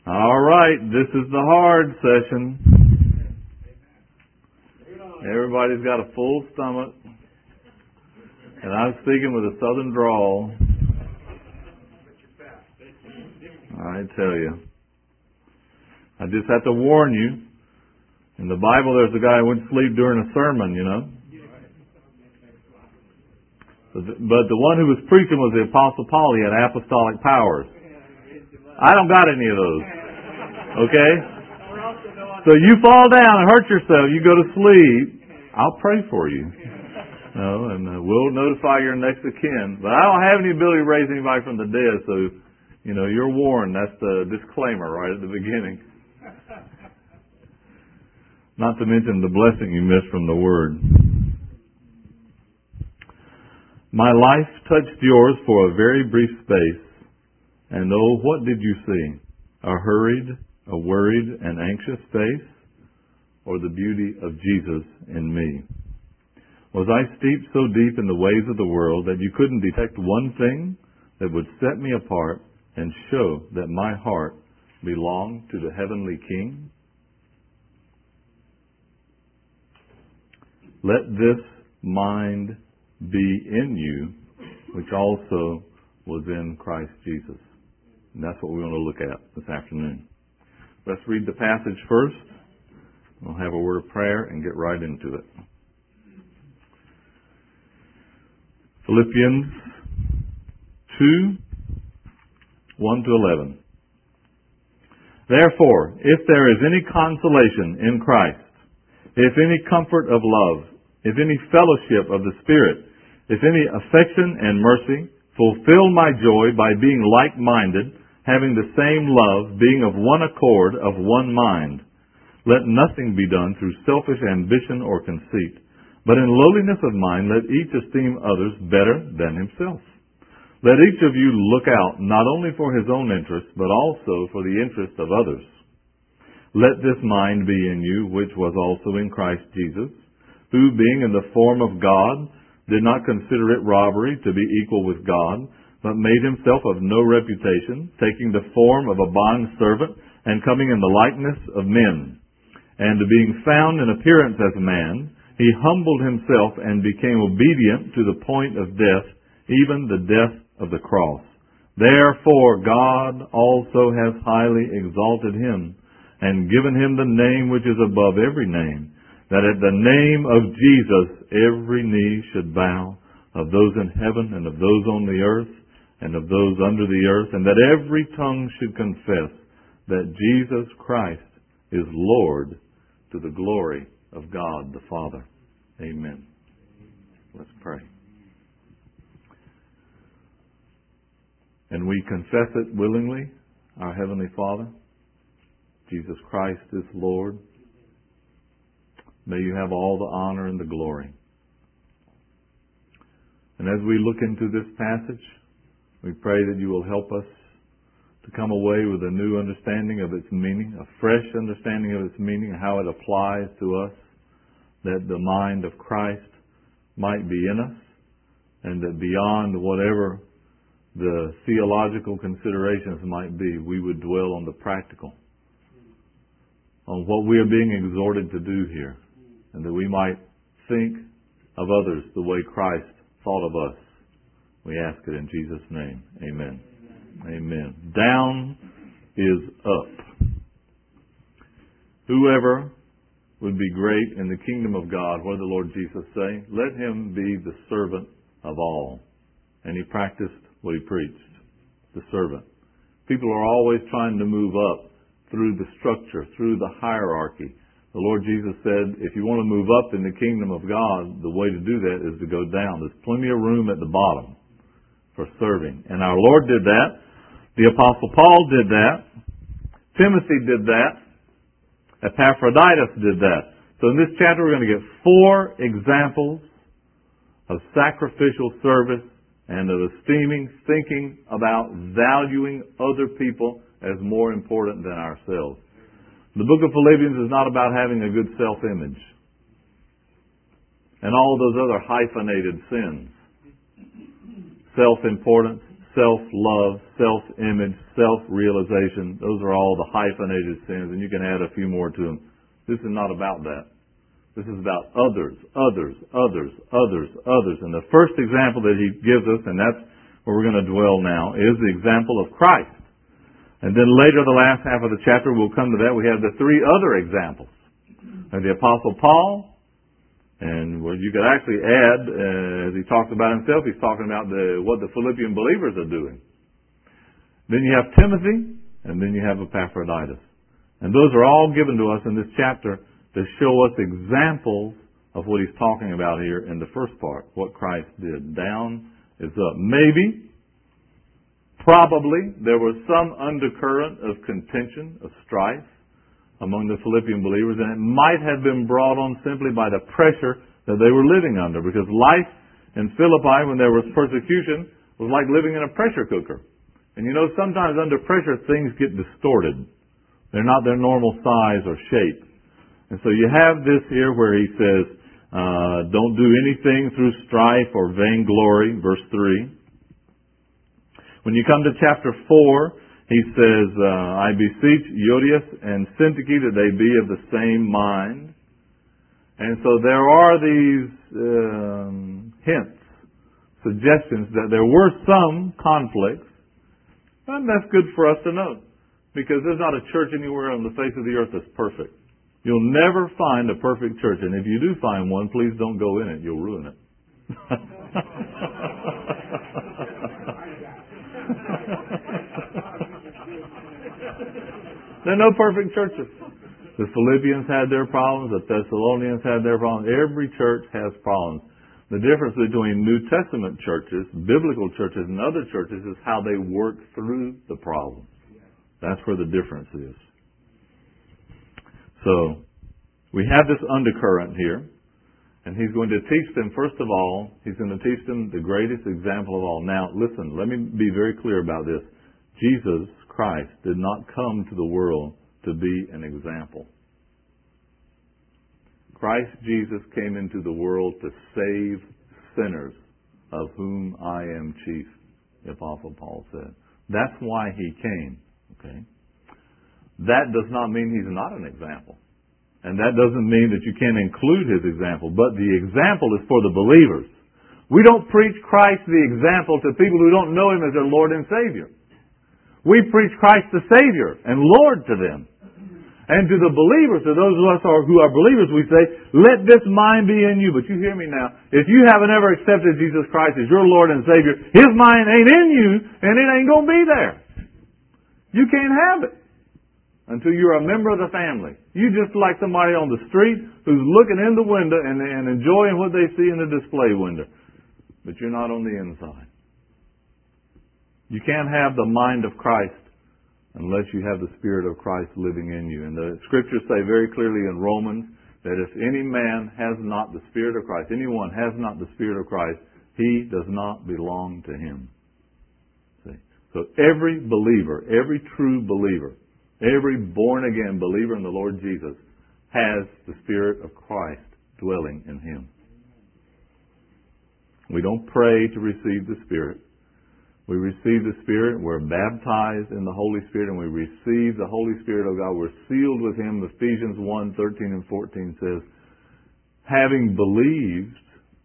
All right, this is the hard session. Everybody's got a full stomach, and I'm speaking with a southern drawl. I tell you. I just have to warn you. In the Bible, there's a guy who went to sleep during a sermon, you know. But the one who was preaching was the Apostle Paul. He had apostolic powers. I don't got any of those. Okay? So you fall down and hurt yourself, you go to sleep, I'll pray for you. And we'll notify your next of kin. But I don't have any ability to raise anybody from the dead, so, you're warned. That's the disclaimer right at the beginning. Not to mention the blessing you missed from the Word. My life touched yours for a very brief space. And oh, what did you see? A hurried, a worried, and anxious face? Or the beauty of Jesus in me? Was I steeped so deep in the ways of the world that you couldn't detect one thing that would set me apart and show that my heart belonged to the heavenly King? Let this mind be in you, which also was in Christ Jesus. And that's what we're going to look at this afternoon. Let's read the passage first. We'll have a word of prayer and get right into it. Philippians 2, 1 to 11. Therefore, if there is any consolation in Christ, if any comfort of love, if any fellowship of the Spirit, if any affection and mercy, fulfill my joy by being like-minded, having the same love, being of one accord, of one mind. Let nothing be done through selfish ambition or conceit, but in lowliness of mind let each esteem others better than himself. Let each of you look out not only for his own interest, but also for the interest of others. Let this mind be in you, which was also in Christ Jesus, who, being in the form of God, did not consider it robbery to be equal with God, but made himself of no reputation, taking the form of a bondservant, and coming in the likeness of men. And being found in appearance as a man, he humbled himself and became obedient to the point of death, even the death of the cross. Therefore God also has highly exalted him, and given him the name which is above every name, that at the name of Jesus every knee should bow, of those in heaven and of those on the earth, and of those under the earth, and that every tongue should confess that Jesus Christ is Lord, to the glory of God the Father. Amen. Let's pray. And we confess it willingly, our Heavenly Father. Jesus Christ is Lord. May you have all the honor and the glory. And as we look into this passage, we pray that you will help us to come away with a new understanding of its meaning, a fresh understanding of its meaning, how it applies to us, that the mind of Christ might be in us, and that beyond whatever the theological considerations might be, we would dwell on the practical, on what we are being exhorted to do here, and that we might think of others the way Christ thought of us. We ask it in Jesus' name. Amen. Amen. Down is up. Whoever would be great in the kingdom of God, what did the Lord Jesus say? Let him be the servant of all. And he practiced what he preached. The servant. People are always trying to move up through the structure, through the hierarchy. The Lord Jesus said, if you want to move up in the kingdom of God, the way to do that is to go down. There's plenty of room at the bottom for serving. And our Lord did that. The Apostle Paul did that. Timothy did that. Epaphroditus did that. So in this chapter we're going to get 4 examples of sacrificial service and of esteeming, thinking about, valuing other people as more important than ourselves. The book of Philippians is not about having a good self-image and all those other hyphenated sins. Self-importance, self-love, self-image, self-realization. Those are all the hyphenated sins, and you can add a few more to them. This is not about that. This is about others, others, others, others, others. And the first example that he gives us, and that's where we're going to dwell now, is the example of Christ. And then later, the last half of the chapter, we'll come to that. We have the three other examples. And the Apostle Paul, and what you could actually add, as he talks about himself, he's talking about what the Philippian believers are doing. Then you have Timothy, and then you have Epaphroditus. And those are all given to us in this chapter to show us examples of what he's talking about here in the first part, what Christ did. Down is up. Maybe, probably, there was some undercurrent of contention, of strife among the Philippian believers, and it might have been brought on simply by the pressure that they were living under, because life in Philippi, when there was persecution, was like living in a pressure cooker. And you know, sometimes under pressure, things get distorted. They're not their normal size or shape. And so you have this here where he says, don't do anything through strife or vainglory, verse 3. When you come to chapter 4, he says, I beseech Euodias and Syntyche that they be of the same mind. And so there are these hints, suggestions that there were some conflicts. And that's good for us to know, because there's not a church anywhere on the face of the earth that's perfect. You'll never find a perfect church, and if you do find one, please don't go in it. You'll ruin it. There are no perfect churches. The Philippians had their problems. The Thessalonians had their problems. Every church has problems. The difference between New Testament churches, biblical churches, and other churches is how they work through the problems. That's where the difference is. So, we have this undercurrent here, and he's going to teach them, first of all, he's going to teach them the greatest example of all. Now, listen, let me be very clear about this. Jesus Christ did not come to the world to be an example. Christ Jesus came into the world to save sinners, of whom I am chief, the Apostle Paul said. That's why he came. Okay? That does not mean he's not an example. And that doesn't mean that you can't include his example. But the example is for the believers. We don't preach Christ the example to people who don't know him as their Lord and Savior. We preach Christ the Savior and Lord to them. And to the believers, to those of us who are believers, we say, let this mind be in you. But you hear me now. If you haven't ever accepted Jesus Christ as your Lord and Savior, his mind ain't in you, and it ain't going to be there. You can't have it until you're a member of the family. You just like somebody on the street who's looking in the window and enjoying what they see in the display window. But you're not on the inside. You can't have the mind of Christ unless you have the Spirit of Christ living in you. And the Scriptures say very clearly in Romans that if any man has not the Spirit of Christ, anyone has not the Spirit of Christ, he does not belong to him. See? So every believer, every true believer, every born-again believer in the Lord Jesus has the Spirit of Christ dwelling in him. We don't pray to receive the Spirit. We receive the Spirit, we're baptized in the Holy Spirit, and we receive the Holy Spirit of God. We're sealed with Him. Ephesians 1:13 and 14 says, having believed,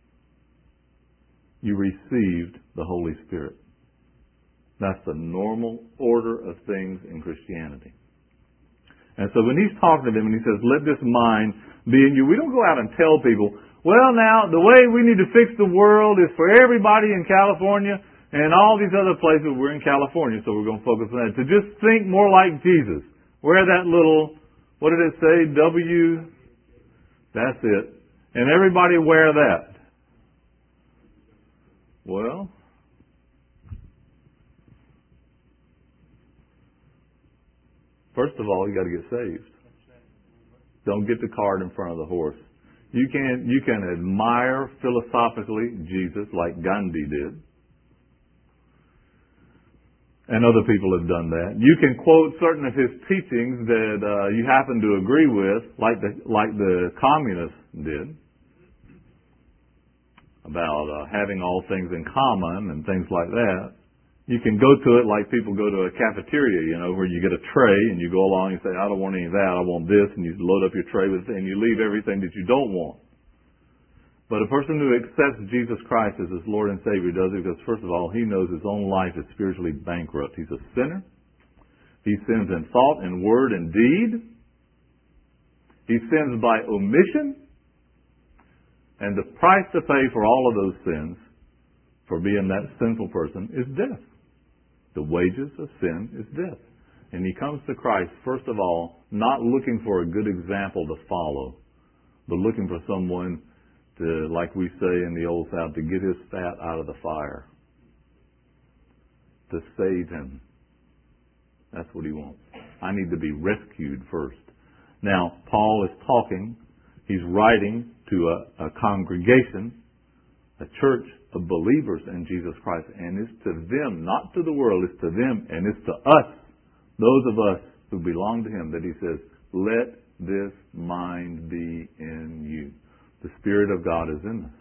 you received the Holy Spirit. That's the normal order of things in Christianity. And so when he's talking to them and he says, let this mind be in you, we don't go out and tell people, well now, the way we need to fix the world is for everybody in California and all these other places. We're in California, so we're going to focus on that. To just think more like Jesus. Wear that little, what did it say? W. That's it. And everybody wear that. Well, first of all, you got to get saved. Don't get the cart in front of the horse. You can admire philosophically Jesus like Gandhi did. And other people have done that. You can quote certain of his teachings that you happen to agree with, like the communists did, about having all things in common and things like that. You can go to it like people go to a cafeteria, where you get a tray and you go along and say, I don't want any of that, I want this, and you load up your tray with it, and you leave everything that you don't want. But a person who accepts Jesus Christ as his Lord and Savior does it because, first of all, he knows his own life is spiritually bankrupt. He's a sinner. He sins in thought and word and deed. He sins by omission. And the price to pay for all of those sins, for being that sinful person, is death. The wages of sin is death. And he comes to Christ, first of all, not looking for a good example to follow, but looking for someone to, like we say in the Old South, to get his fat out of the fire. To save him. That's what he wants. I need to be rescued first. Now, Paul is talking, he's writing to a congregation, a church of believers in Jesus Christ, and it's to them, not to the world, it's to them, and it's to us, those of us who belong to him, that he says, let this mind be in you. The Spirit of God is in us.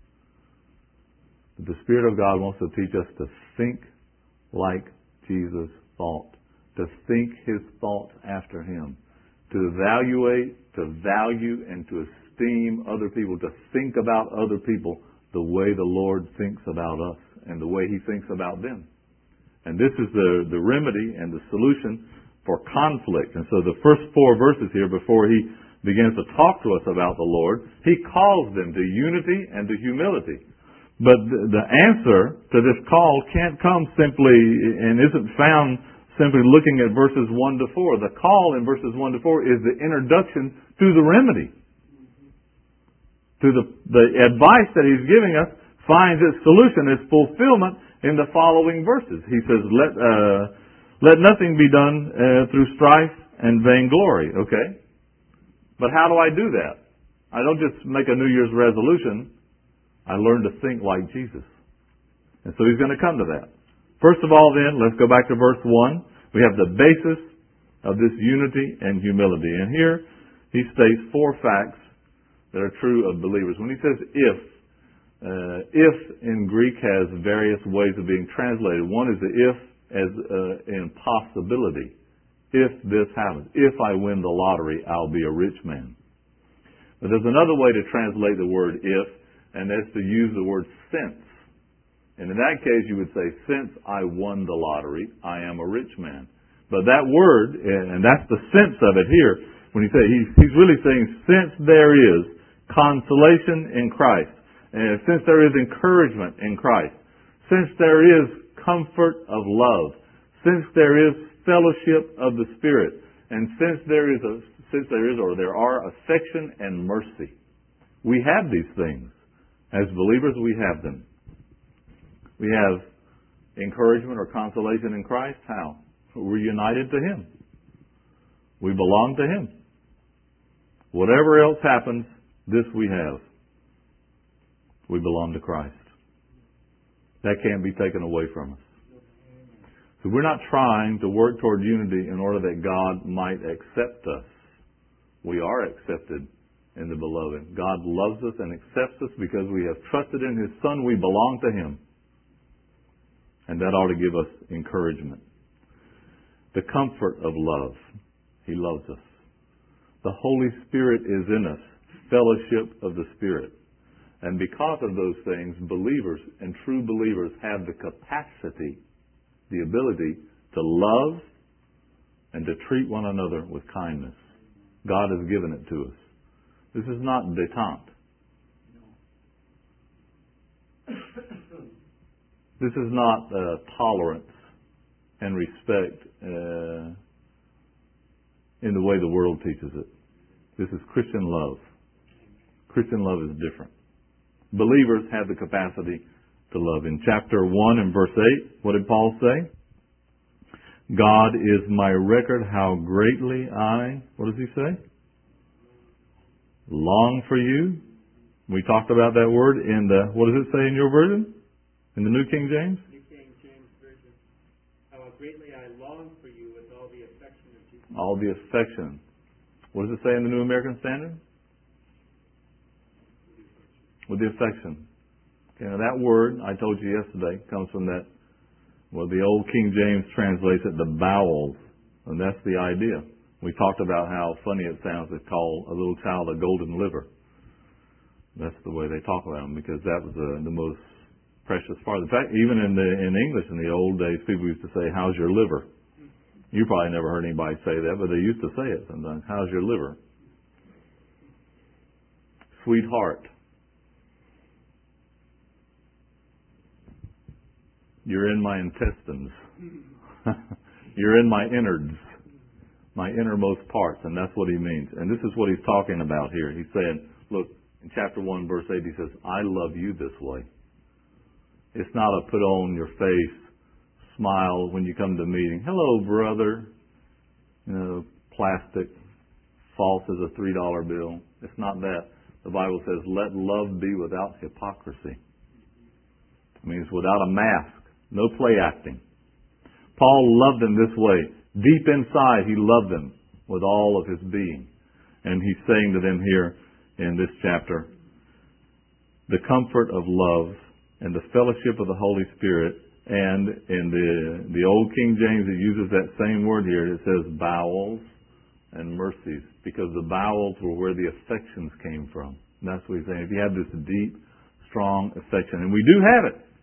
The Spirit of God wants to teach us to think like Jesus thought, to think his thoughts after him, to evaluate, to value, and to esteem other people, to think about other people the way the Lord thinks about us and the way he thinks about them. And this is the remedy and the solution for conflict. And so the first 4 verses here, before he begins to talk to us about the Lord, he calls them to unity and to humility. But the answer to this call can't come simply and isn't found simply looking at verses 1 to 4. The call in verses 1 to 4 is the introduction to the remedy. To the advice that he's giving us finds its solution, its fulfillment in the following verses. He says, let nothing be done through strife and vainglory. Okay? But how do I do that? I don't just make a New Year's resolution. I learn to think like Jesus. And so he's going to come to that. First of all then, let's go back to verse 1. We have the basis of this unity and humility. And here he states 4 facts that are true of believers. When he says if in Greek has various ways of being translated. One is the if as in possibility. If this happens, if I win the lottery, I'll be a rich man. But there's another way to translate the word if, and that's to use the word since. And in that case, you would say, since I won the lottery, I am a rich man. But that word, and that's the sense of it here, when he says, he's really saying, since there is consolation in Christ, and since there is encouragement in Christ, since there is comfort of love, since there is fellowship of the Spirit, and since there are affection and mercy. We have these things. As believers, we have them. We have encouragement or consolation in Christ. How? We're united to him. We belong to him. Whatever else happens, this we have. We belong to Christ. That can't be taken away from us. So we're not trying to work toward unity in order that God might accept us. We are accepted in the Beloved. God loves us and accepts us because we have trusted in his Son. We belong to him. And that ought to give us encouragement. The comfort of love. He loves us. The Holy Spirit is in us. Fellowship of the Spirit. And because of those things, believers and true believers have the capacity, the ability to love and to treat one another with kindness. God has given it to us. This is not détente. This is not tolerance and respect in the way the world teaches it. This is Christian love. Christian love is different. Believers have the capacity to love. In chapter 1 and verse 8, what did Paul say? God is my record, how greatly I, what does he say? Long for you. We talked about that word in the, what does it say in your version? In the New King James? New King James Version. How greatly I long for you with all the affection of Jesus. All the affection. What does it say in the New American Standard? With the affection. Okay, now that word, I told you yesterday, comes from that Well, the old King James translates it the bowels, and that's the idea. We talked about how funny it sounds to call a little child a golden liver. That's the way they talk about them, because that was the most precious part. In fact, even in English in the old days, people used to say, "How's your liver?" You probably never heard anybody say that, but they used to say it sometimes. "How's your liver?" Sweetheart. You're in my intestines. You're in my innards, my innermost parts, and that's what he means. And this is what he's talking about here. He's saying, look, in chapter 1, verse 8, he says, I love you this way. It's not a put on your face, smile when you come to a meeting. Hello, brother. You know, plastic, false as a $3 bill. It's not that. The Bible says, let love be without hypocrisy. It means without a mask. No play acting. Paul loved them this way. Deep inside, he loved them with all of his being. And he's saying to them here in this chapter, the comfort of love and the fellowship of the Holy Spirit. And in the old King James, it uses that same word here. It says bowels and mercies, because the bowels were where the affections came from. And that's what he's saying. If you have this deep, strong affection, and we do have it,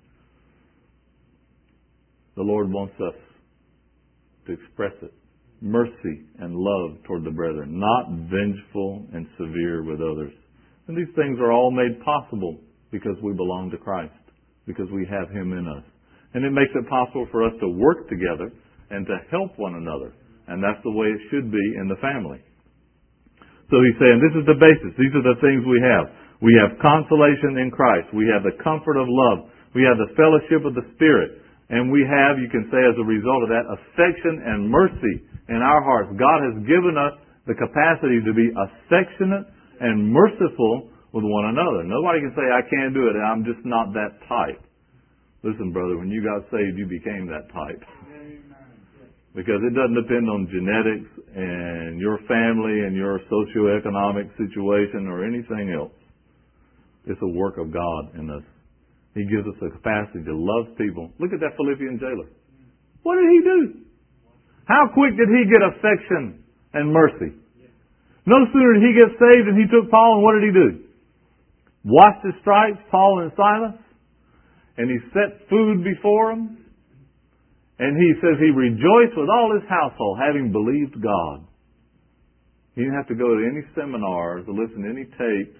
the Lord wants us to express it. Mercy and love toward the brethren, not vengeful and severe with others. And these things are all made possible because we belong to Christ, because we have Him in us. And it makes it possible for us to work together and to help one another. And that's the way it should be in the family. So he's saying this is the basis. These are the things we have. We have consolation in Christ. We have the comfort of love. We have the fellowship of the Spirit. And we have, you can say as a result of that, affection and mercy in our hearts. God has given us the capacity to be affectionate and merciful with one another. Nobody can say, I can't do it. I'm just not that type. Listen, brother, when you got saved, you became that type. Because it doesn't depend on genetics and your family and your socioeconomic situation or anything else. It's a work of God in us. He gives us the capacity to love people. Look at that Philippian jailer. What did he do? How quick did he get affection and mercy? No sooner did he get saved than he took Paul, and what did he do? Washed his stripes, Paul and Silas, and he set food before them. And he says he rejoiced with all his household, having believed God. He didn't have to go to any seminars or listen to any tapes.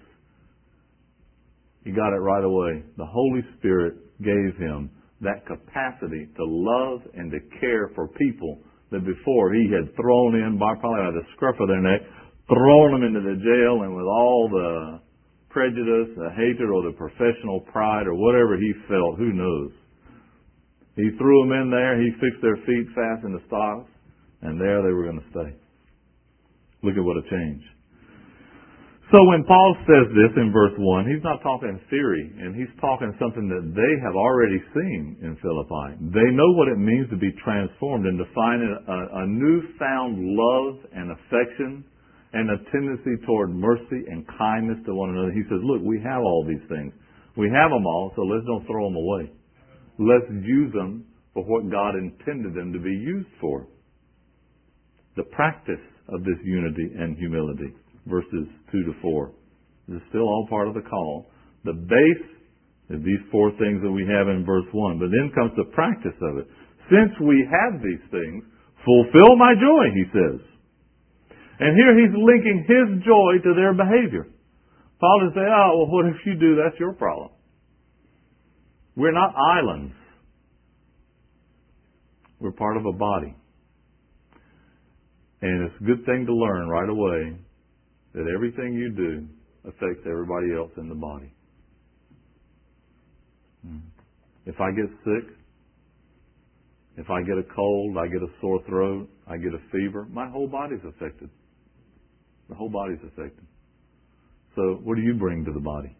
He got it right away. The Holy Spirit gave him that capacity to love and to care for people that before he had thrown in, probably by the scruff of their neck, thrown them into the jail, and with all the prejudice, the hatred, or the professional pride, or whatever he felt, who knows. He threw them in there, he fixed their feet fast in the stocks, and there they were going to stay. Look at what a change. So when Paul says this in verse 1, he's not talking theory, and he's talking something that they have already seen in Philippi. They know what it means to be transformed and to find a newfound love and affection and a tendency toward mercy and kindness to one another. He says, look, we have all these things. We have them all, so let's don't throw them away. Let's use them for what God intended them to be used for. The practice of this unity and humility. Verses 2 to 4. This is still all part of the call. The base is these four things that we have in verse 1. But then comes the practice of it. Since we have these things, fulfill my joy, he says. And here he's linking his joy to their behavior. Paul would say, oh, well, what if you do? That's your problem. We're not islands. We're part of a body. And it's a good thing to learn right away that everything you do affects everybody else in the body. If I get sick, if I get a cold, I get a sore throat, I get a fever, my whole body's affected. The whole body's affected. So what do you bring to the body?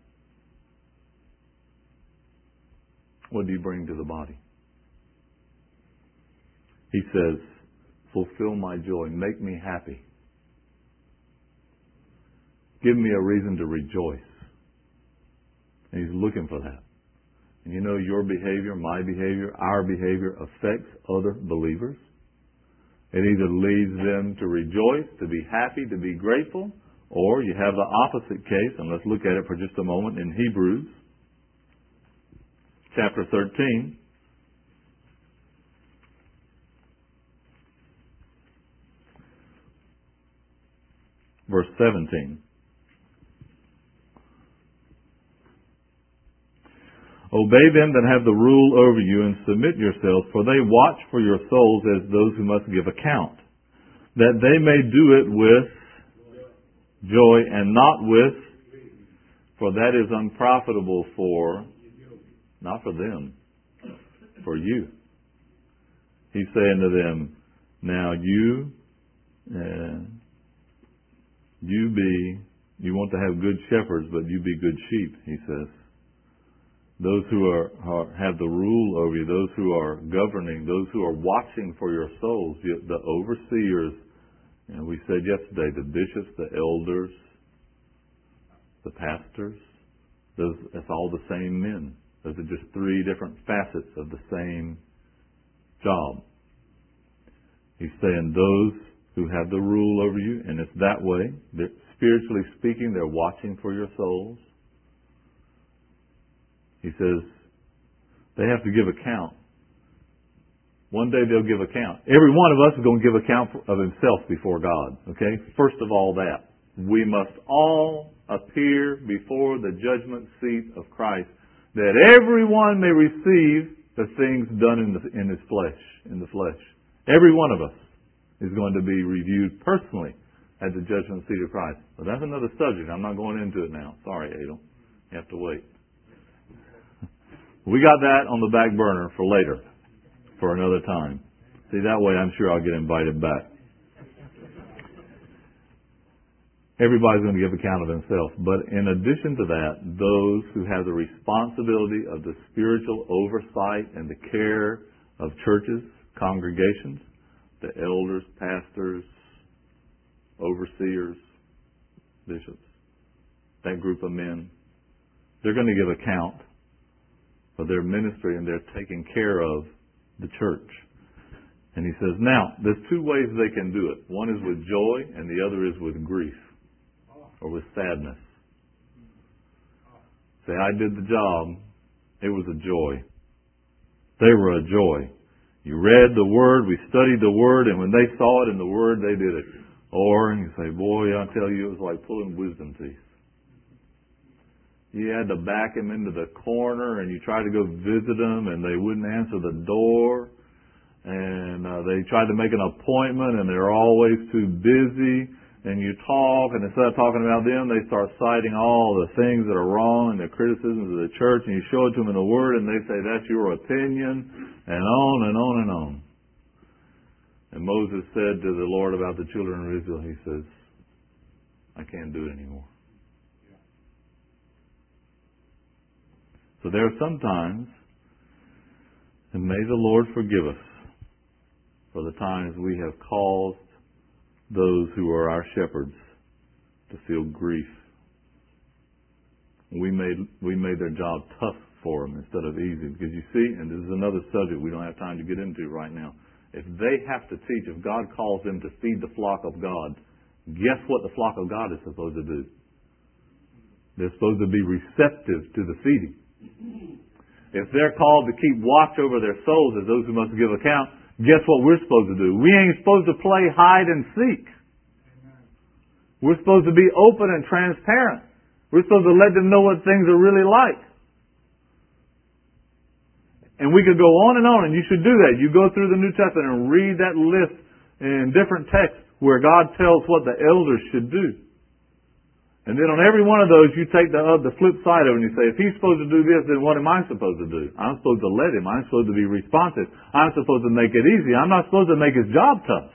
What do you bring to the body? He says, fulfill my joy, make me happy. Give me a reason to rejoice. And he's looking for that. And you know your behavior, my behavior, our behavior affects other believers. It either leads them to rejoice, to be happy, to be grateful, or you have the opposite case, and let's look at it for just a moment in Hebrews chapter 13. Verse 17. Obey them that have the rule over you and submit yourselves, for they watch for your souls as those who must give account, that they may do it with joy and not with, for that is unprofitable for, not for them, for you. He's saying to them, now you want to have good shepherds, but you be good sheep, he says. Those who have the rule over you, those who are governing, those who are watching for your souls, the overseers, and we said yesterday, the bishops, the elders, the pastors, that's all the same men. Those are just three different facets of the same job. He's saying those who have the rule over you, and it's that way, that spiritually speaking, they're watching for your souls. He says they have to give account. One day they'll give account. Every one of us is going to give account of himself before God. Okay? First of all that. We must all appear before the judgment seat of Christ, that everyone may receive the things done in his flesh, in the flesh. Every one of us is going to be reviewed personally at the judgment seat of Christ. But that's another subject. I'm not going into it now. Sorry, Adel. You have to wait. We got that on the back burner for later, for another time. See, that way I'm sure I'll get invited back. Everybody's going to give account of himself. But in addition to that, those who have the responsibility of the spiritual oversight and the care of churches, congregations, the elders, pastors, overseers, bishops, that group of men, they're going to give account for their ministry, and they're taking care of the church. And he says, now, there's two ways they can do it. One is with joy, and the other is with grief, or with sadness. Say, I did the job. It was a joy. They were a joy. You read the Word, we studied the Word, and when they saw it in the Word, they did it. Or, you say, boy, I tell you, it was like pulling wisdom teeth. You had to back them into the corner, and you tried to go visit them, and they wouldn't answer the door. And they tried to make an appointment, and they're always too busy. And you talk, and instead of talking about them, they start citing all the things that are wrong and the criticisms of the church, and you show it to them in the Word, and they say, that's your opinion, and on and on and on. And Moses said to the Lord about the children of Israel, he says, I can't do it anymore. So there are some times, and may the Lord forgive us for the times we have caused those who are our shepherds to feel grief. We made their job tough for them instead of easy. Because you see, and this is another subject we don't have time to get into right now. If they have to teach, if God calls them to feed the flock of God, guess what the flock of God is supposed to do? They're supposed to be receptive to the feeding. If they're called to keep watch over their souls as those who must give account, guess what we're supposed to do? We ain't supposed to play hide and seek. We're supposed to be open and transparent. We're supposed to let them know what things are really like. And we could go on, and you should do that. You go through the New Testament and read that list in different texts where God tells what the elders should do. And then on every one of those, you take the flip side of it and you say, if he's supposed to do this, then what am I supposed to do? I'm supposed to let him. I'm supposed to be responsive. I'm supposed to make it easy. I'm not supposed to make his job tough.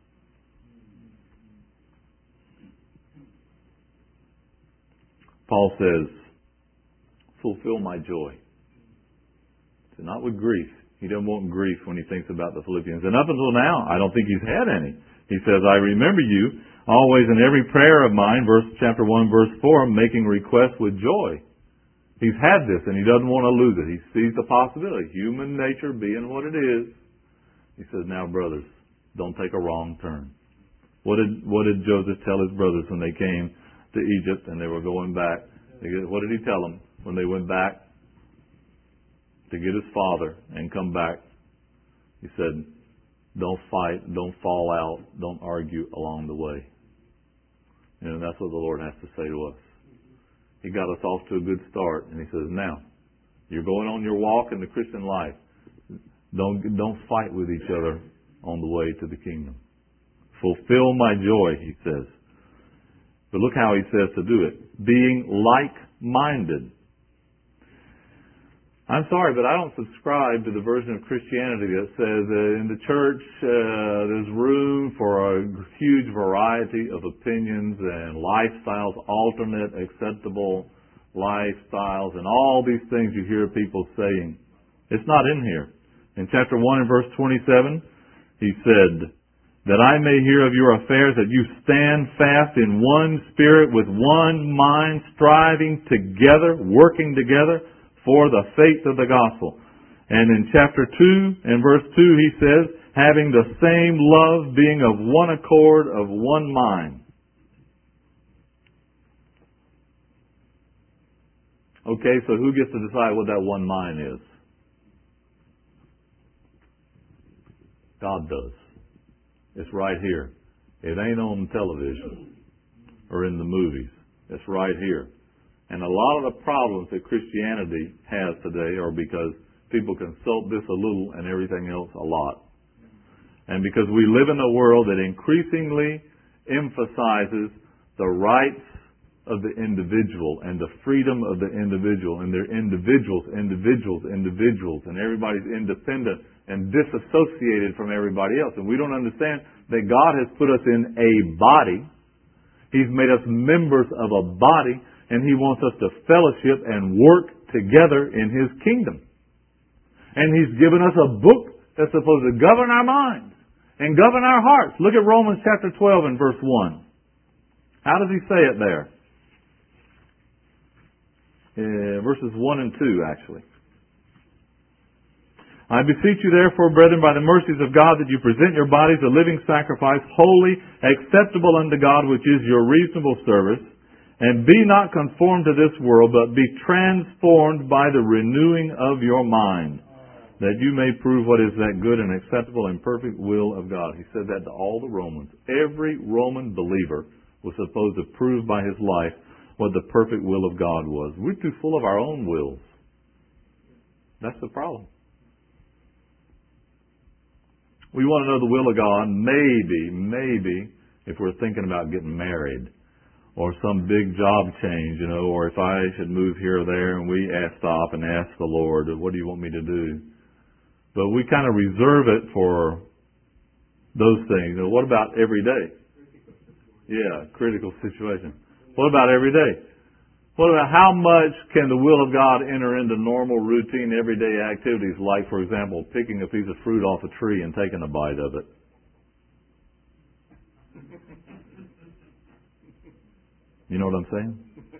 Paul says, fulfill my joy. So not with grief. He doesn't want grief when he thinks about the Philippians. And up until now, I don't think he's had any. He says, I remember you always in every prayer of mine, chapter 1, verse 4, making requests with joy He's had this and he doesn't want to lose it. He sees the possibility. Human nature being what it is. He says, now brothers, don't take a wrong turn. What did Joseph tell his brothers when they came to Egypt and they were going back? What did he tell them when they went back to get his father and come back? He said, don't fight, don't fall out, don't argue along the way. And that's what the Lord has to say to us. He got us off to a good start, and he says, now, you're going on your walk in the Christian life. Don't fight with each other on the way to the kingdom. Fulfill my joy, he says. But look how he says to do it. Being like-minded. I'm sorry, but I don't subscribe to the version of Christianity that says in the church there's room for a huge variety of opinions and lifestyles, alternate, acceptable lifestyles, and all these things you hear people saying. It's not in here. In chapter 1 and verse 27, he said, that I may hear of your affairs, that you stand fast in one spirit with one mind, striving together, working together, for the faith of the gospel. And in chapter 2 and verse 2 he says, having the same love, being of one accord, of one mind. Okay, so who gets to decide what that one mind is? God does. It's right here. It ain't on television or in the movies. It's right here. And a lot of the problems that Christianity has today are because people consult this a little and everything else a lot. And because we live in a world that increasingly emphasizes the rights of the individual and the freedom of the individual, and they're individuals, and everybody's independent and disassociated from everybody else. And we don't understand that God has put us in a body. He's made us members of a body, and He wants us to fellowship and work together in His kingdom. And He's given us a book that's supposed to govern our minds and govern our hearts. Look at Romans chapter 12 and verse 1. How does He say it there? Verses 1 and 2, actually. I beseech you therefore, brethren, by the mercies of God, that you present your bodies a living sacrifice, holy, acceptable unto God, which is your reasonable service. And be not conformed to this world, but be transformed by the renewing of your mind, that you may prove what is that good and acceptable and perfect will of God. He said that to all the Romans. Every Roman believer was supposed to prove by his life what the perfect will of God was. We're too full of our own wills. That's the problem. We want to know the will of God, maybe, if we're thinking about getting married, or some big job change, or if I should move here or there, and we stop and ask the Lord, what do you want me to do? But we kind of reserve it for those things. What about every day? Yeah, critical situation. What about every day? What about how much can the will of God enter into normal, routine, everyday activities, like, for example, picking a piece of fruit off a tree and taking a bite of it? You know what I'm saying?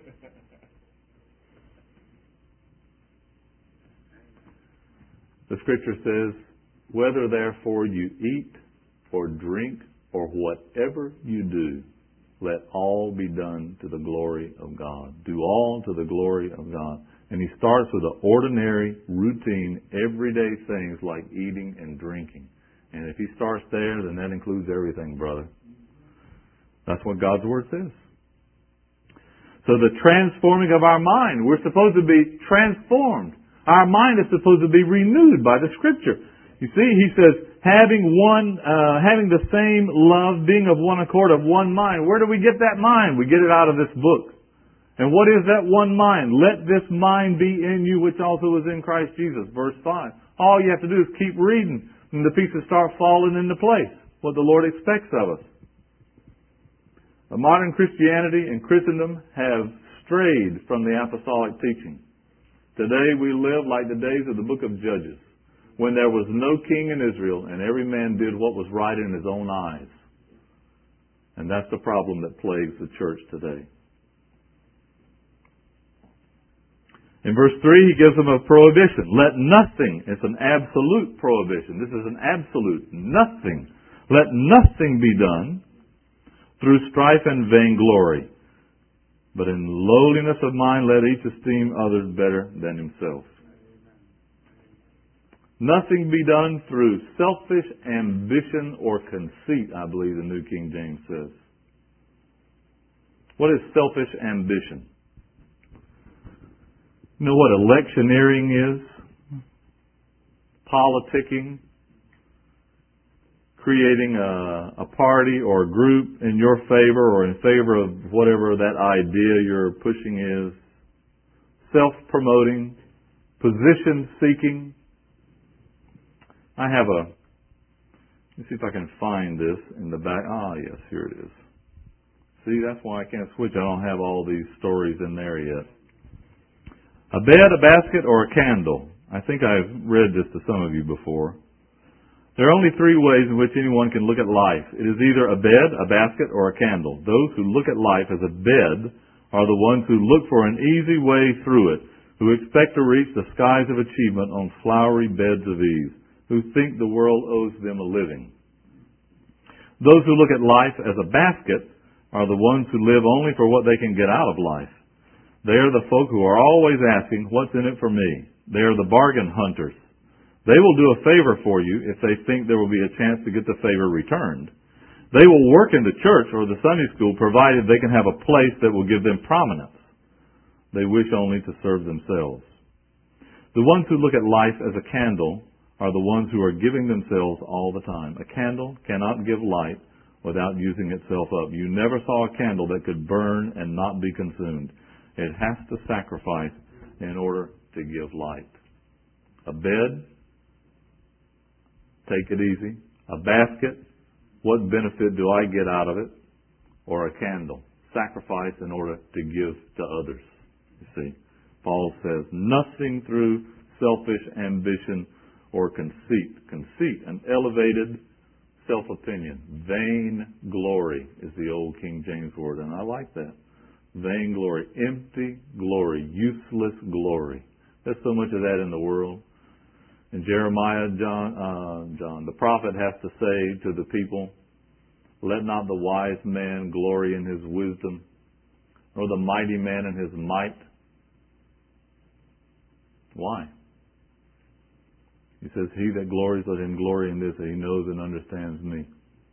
The Scripture says, whether therefore you eat or drink or whatever you do, let all be done to the glory of God. Do all to the glory of God. And he starts with the ordinary, routine, everyday things like eating and drinking. And if he starts there, then that includes everything, brother. That's what God's Word says. So the transforming of our mind, we're supposed to be transformed. Our mind is supposed to be renewed by the Scripture. You see, he says, having the same love, being of one accord, of one mind. Where do we get that mind? We get it out of this book. And what is that one mind? Let this mind be in you, which also was in Christ Jesus. Verse 5. All you have to do is keep reading, and the pieces start falling into place. What the Lord expects of us. The modern Christianity and Christendom have strayed from the apostolic teaching. Today we live like the days of the book of Judges, when there was no king in Israel and every man did what was right in his own eyes. And that's the problem that plagues the church today. In verse 3, he gives them a prohibition. Let nothing, it's an absolute prohibition. This is an absolute, nothing. Let nothing be done through strife and vainglory. But in lowliness of mind, let each esteem others better than himself. Nothing be done through selfish ambition or conceit, I believe the New King James says. What is selfish ambition? You know what electioneering is? Politicking. Creating a party or a group in your favor or in favor of whatever that idea you're pushing is. Self-promoting. Position seeking. I have let me see if I can find this in the back. Ah, yes, here it is. See, that's why I can't switch. I don't have all these stories in there yet. A bed, a basket, or a candle. I think I've read this to some of you before. There are only three ways in which anyone can look at life. It is either a bed, a basket, or a candle. Those who look at life as a bed are the ones who look for an easy way through it, who expect to reach the skies of achievement on flowery beds of ease, who think the world owes them a living. Those who look at life as a basket are the ones who live only for what they can get out of life. They are the folk who are always asking, what's in it for me? They are the bargain hunters. They will do a favor for you if they think there will be a chance to get the favor returned. They will work in the church or the Sunday school provided they can have a place that will give them prominence. They wish only to serve themselves. The ones who look at life as a candle are the ones who are giving themselves all the time. A candle cannot give light without using itself up. You never saw a candle that could burn and not be consumed. It has to sacrifice in order to give light. A bed, take it easy. A basket, what benefit do I get out of it? Or a candle, sacrifice in order to give to others. You see, Paul says, nothing through selfish ambition or conceit. Conceit, an elevated self-opinion. Vain glory is the old King James word, and I like that. Vain glory, empty glory, useless glory. There's so much of that in the world. In Jeremiah, John, the prophet has to say to the people, let not the wise man glory in his wisdom, nor the mighty man in his might. Why? He says, he that glories, let him glory in this, that he knows and understands me.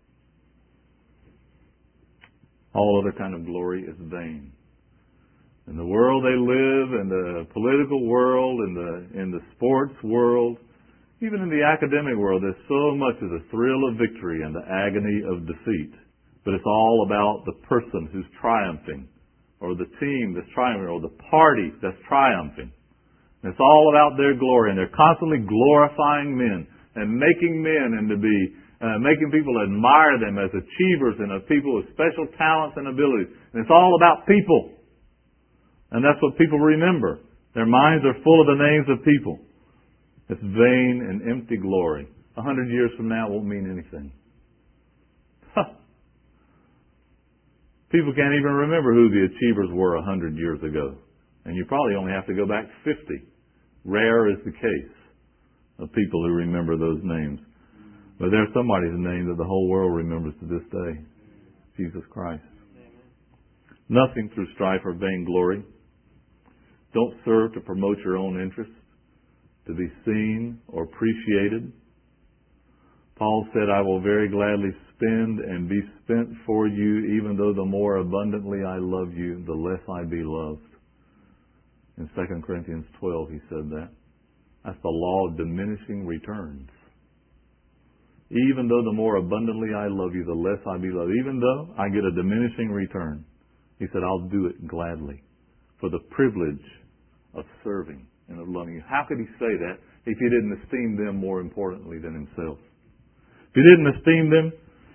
All other kind of glory is vain. In the world they live, in the political world, in the sports world, even in the academic world, there's so much of the thrill of victory and the agony of defeat. But it's all about the person who's triumphing, or the team that's triumphing, or the party that's triumphing. And it's all about their glory, and they're constantly glorifying men and making men into be making people admire them as achievers and as people with special talents and abilities. And it's all about people. And that's what people remember. Their minds are full of the names of people. It's vain and empty glory. 100 years from now won't mean anything. People can't even remember who the achievers were 100 years ago. And you probably only have to go back 50. Rare is the case of people who remember those names. But there's somebody's name that the whole world remembers to this day. Jesus Christ. Nothing through strife or vainglory. Don't serve to promote your own interests, to be seen or appreciated. Paul said, I will very gladly spend and be spent for you, even though the more abundantly I love you, the less I be loved. In 2 Corinthians 12, he said that. That's the law of diminishing returns. Even though the more abundantly I love you, the less I be loved. Even though I get a diminishing return, he said, I'll do it gladly for the privilege of serving and of loving you. How could he say that if he didn't esteem them more importantly than himself? If he didn't esteem them,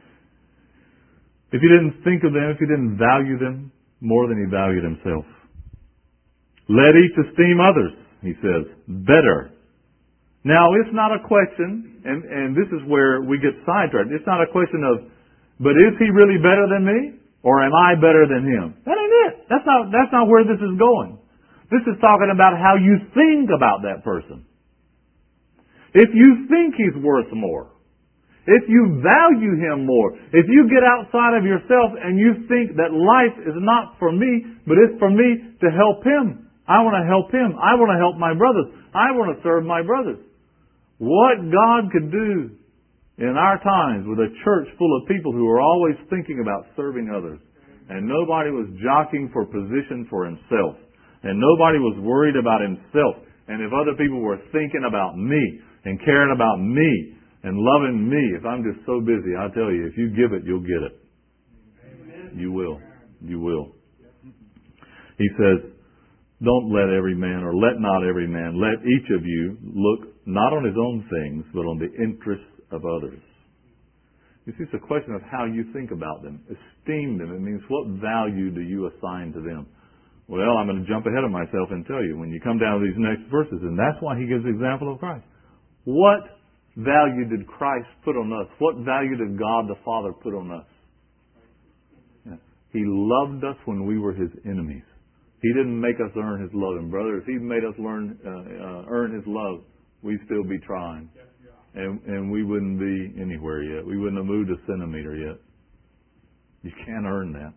if he didn't think of them, if he didn't value them more than he valued himself. Let each esteem others, he says, better. Now, it's not a question, and this is where we get sidetracked. It's not a question of, but is he really better than me? Or am I better than him? That ain't it. That's not where this is going. This is talking about how you think about that person. If you think he's worth more, if you value him more, if you get outside of yourself and you think that life is not for me, but it's for me to help him. I want to help him. I want to help my brothers. I want to serve my brothers. What God could do in our times with a church full of people who are always thinking about serving others. And nobody was jockeying for position for himself. And nobody was worried about himself. And if other people were thinking about me and caring about me and loving me, if I'm just so busy, I tell you, if you give it, you'll get it. Amen. You will. You will. He says, don't let every man, or let not every man, let each of you look not on his own things, but on the interests of others. You see, it's a question of how you think about them. Esteem them. It means what value do you assign to them? Well, I'm going to jump ahead of myself and tell you, when you come down to these next verses, and that's why he gives the example of Christ. What value did Christ put on us? What value did God the Father put on us? Yeah. He loved us when we were his enemies. He didn't make us earn his love. And brother, if he made us earn his love, we'd still be trying. And we wouldn't be anywhere yet. We wouldn't have moved a centimeter yet. You can't earn that.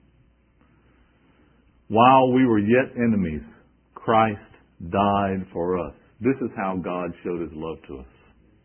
While we were yet enemies, Christ died for us. This is how God showed his love to us.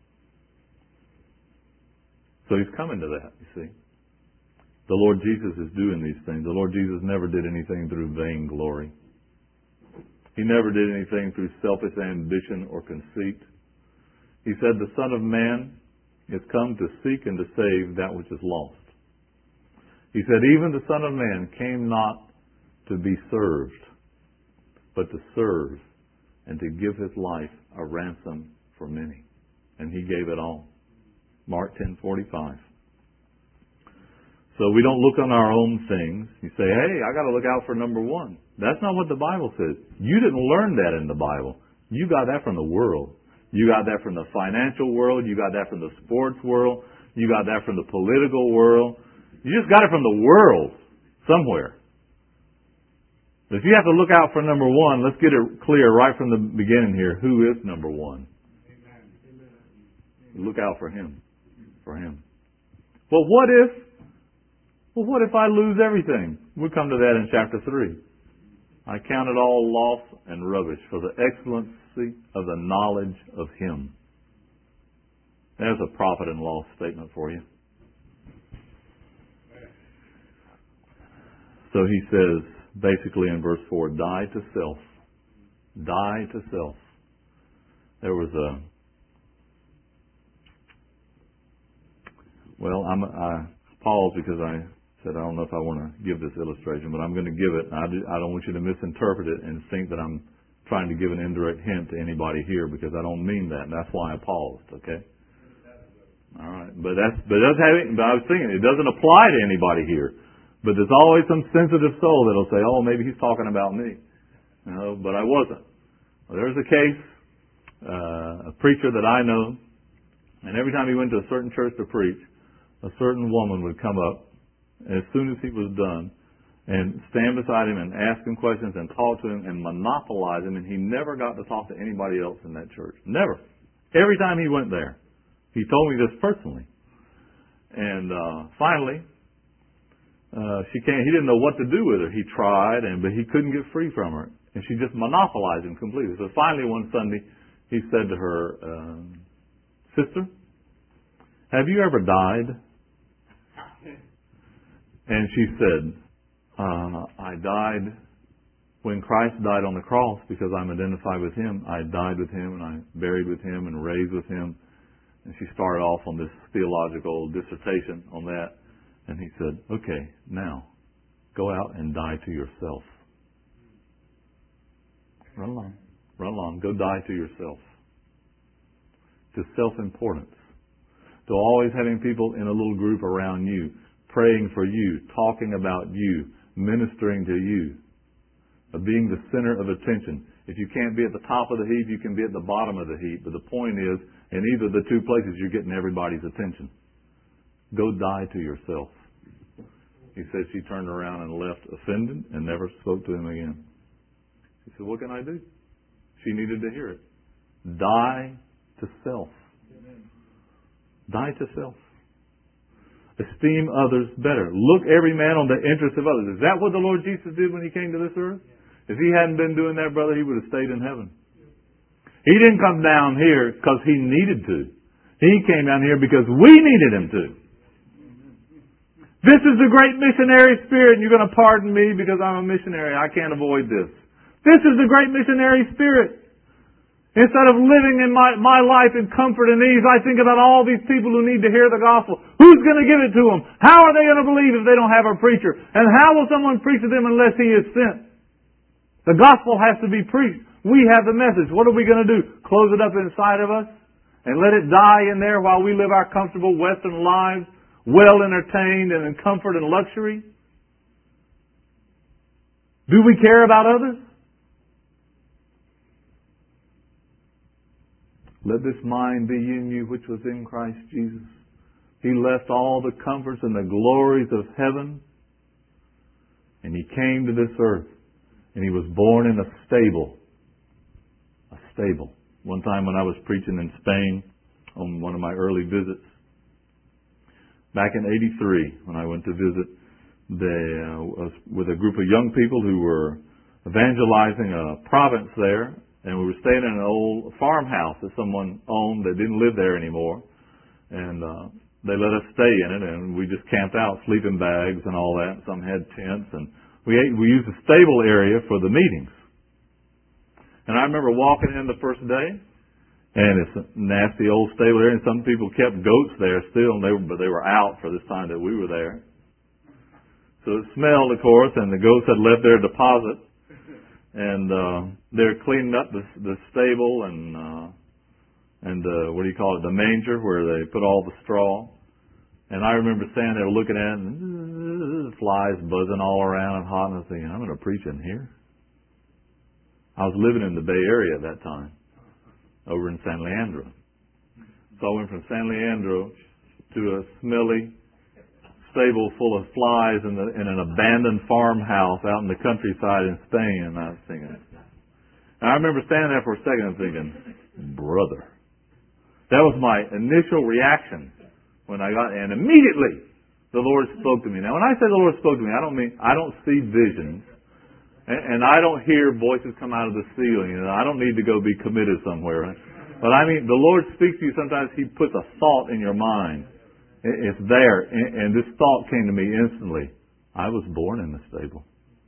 So he's coming to that, you see. The Lord Jesus is doing these things. The Lord Jesus never did anything through vainglory. He never did anything through selfish ambition or conceit. He said the Son of Man is come to seek and to save that which is lost. He said even the Son of Man came not to be served, but to serve and to give his life a ransom for many. And he gave it all. Mark 10:45. So we don't look on our own things. You say, hey, I got to look out for number one. That's not what the Bible says. You didn't learn that in the Bible. You got that from the world. You got that from the financial world. You got that from the sports world. You got that from the political world. You just got it from the world somewhere. But if you have to look out for number one, let's get it clear right from the beginning here. Who is number one? Amen. Look out for him. For him. Well, what if I lose everything? We'll come to that in chapter 3. I count it all loss and rubbish for the excellency of the knowledge of him. There's a profit and loss statement for you. So he says, basically in verse 4, die to self. Die to self. There was I paused because I said, I don't know if I want to give this illustration, but I'm going to give it. I don't want you to misinterpret it and think that I'm trying to give an indirect hint to anybody here, because I don't mean that, and that's why I paused, okay? All right. But I was thinking, it doesn't apply to anybody here. But there's always some sensitive soul that'll say, oh, maybe he's talking about me. You know, but I wasn't. Well, there's a case, a preacher that I know, and every time he went to a certain church to preach, a certain woman would come up as soon as he was done and stand beside him and ask him questions and talk to him and monopolize him, and he never got to talk to anybody else in that church. Never. Every time he went there. He told me this personally. And finally, he didn't know what to do with her. He tried, but he couldn't get free from her. And she just monopolized him completely. So finally one Sunday, he said to her, sister, have you ever died? And she said, I died when Christ died on the cross, because I'm identified with him. I died with him, and I buried with him, and raised with him. And she started off on this theological dissertation on that. And he said, okay, now, go out and die to yourself. Run along. Run along. Go die to yourself. To self-importance. To always having people in a little group around you, praying for you, talking about you, ministering to you, being the center of attention. If you can't be at the top of the heap, you can be at the bottom of the heap. But the point is, in either of the two places, you're getting everybody's attention. Go die to yourself. He said she turned around and left offended and never spoke to him again. She said, what can I do? She needed to hear it. Die to self. Die to self. Esteem others better. Look every man on the interest of others. Is that what the Lord Jesus did when He came to this earth? If He hadn't been doing that, brother, He would have stayed in heaven. He didn't come down here because He needed to. He came down here because we needed Him to. This is the great missionary spirit, and you're going to pardon me because I'm a missionary. I can't avoid this. This is the great missionary spirit. Instead of living in my life in comfort and ease, I think about all these people who need to hear the gospel. Who's going to give it to them? How are they going to believe if they don't have a preacher? And how will someone preach to them unless he is sent? The gospel has to be preached. We have the message. What are we going to do? Close it up inside of us and let it die in there while we live our comfortable Western lives, well entertained and in comfort and luxury? Do we care about others? Let this mind be in you which was in Christ Jesus. He left all the comforts and the glories of heaven, and He came to this earth, and He was born in a stable. A stable. One time when I was preaching in Spain on one of my early visits, back in '83, when I went to visit with a group of young people who were evangelizing a province there. And we were staying in an old farmhouse that someone owned that didn't live there anymore. And they let us stay in it, and we just camped out, sleeping bags and all that. Some had tents, and we used the stable area for the meetings. And I remember walking in the first day, and it's a nasty old stable area, and some people kept goats there still, but they were out for this time that we were there. So it smelled, of course, and the goats had left their deposit. And they're cleaning up the stable and what do you call it, the manger where they put all the straw. And I remember standing there looking at it, and flies buzzing all around and hot, and I was thinking, I'm going to preach in here. I was living in the Bay Area at that time, over in San Leandro. So I went from San Leandro to a smelly stable full of flies in an abandoned farmhouse out in the countryside in Spain, and I was thinking. And I remember standing there for a second and thinking, brother. That was my initial reaction when I got, and immediately the Lord spoke to me. Now, when I say the Lord spoke to me, I don't mean I don't see visions, and I don't hear voices come out of the ceiling, and I don't need to go be committed somewhere. Right? But I mean, the Lord speaks to you. Sometimes He puts a thought in your mind. It's there, and this thought came to me instantly. I was born in the stable.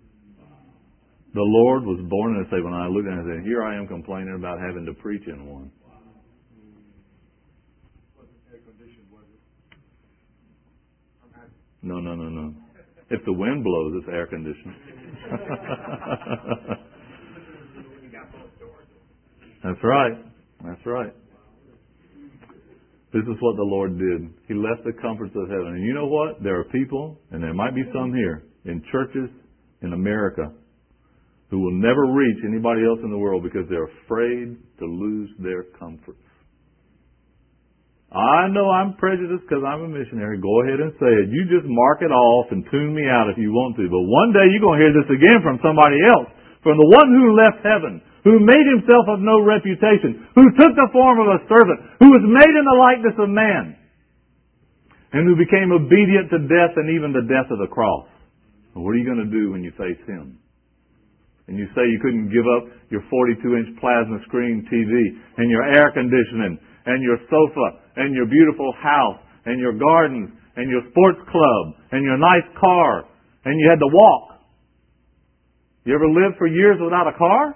The Lord was born in the stable, and I looked at it and said, here I am complaining about having to preach in one. No. If the wind blows, it's air conditioned. That's right. This is what the Lord did. He left the comforts of heaven. And you know what? There are people, and there might be some here, in churches in America, who will never reach anybody else in the world because they're afraid to lose their comforts. I know I'm prejudiced because I'm a missionary. Go ahead and say it. You just mark it off and tune me out if you want to. But one day you're going to hear this again from somebody else. From the one who left heaven, who made Himself of no reputation, who took the form of a servant, who was made in the likeness of man, and who became obedient to death and even the death of the cross. Well, what are you going to do when you face Him? And you say you couldn't give up your 42-inch plasma screen TV and your air conditioning and your sofa and your beautiful house and your gardens and your sports club and your nice car, and you had to walk. You ever lived for years without a car?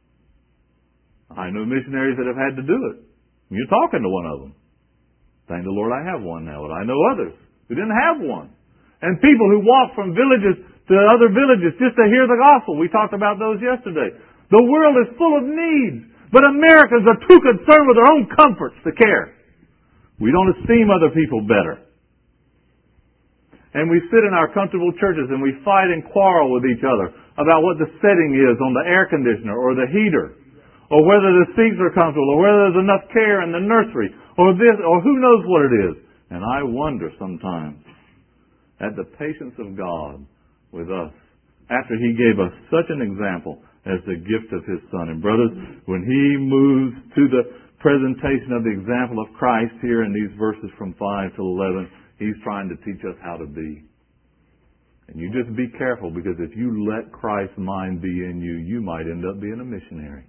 I know missionaries that have had to do it. You're talking to one of them. Thank the Lord I have one now, but I know others who didn't have one. And people who walk from villages to other villages just to hear the gospel. We talked about those yesterday. The world is full of needs, but Americans are too concerned with their own comforts to care. We don't esteem other people better. And we sit in our comfortable churches and we fight and quarrel with each other about what the setting is on the air conditioner or the heater, or whether the seats are comfortable, or whether there's enough care in the nursery, or this, or who knows what it is. And I wonder sometimes at the patience of God with us after He gave us such an example as the gift of His Son. And brothers, when He moves to the presentation of the example of Christ here in these verses from 5 to 11, He's trying to teach us how to be. And you just be careful, because if you let Christ's mind be in you, you might end up being a missionary.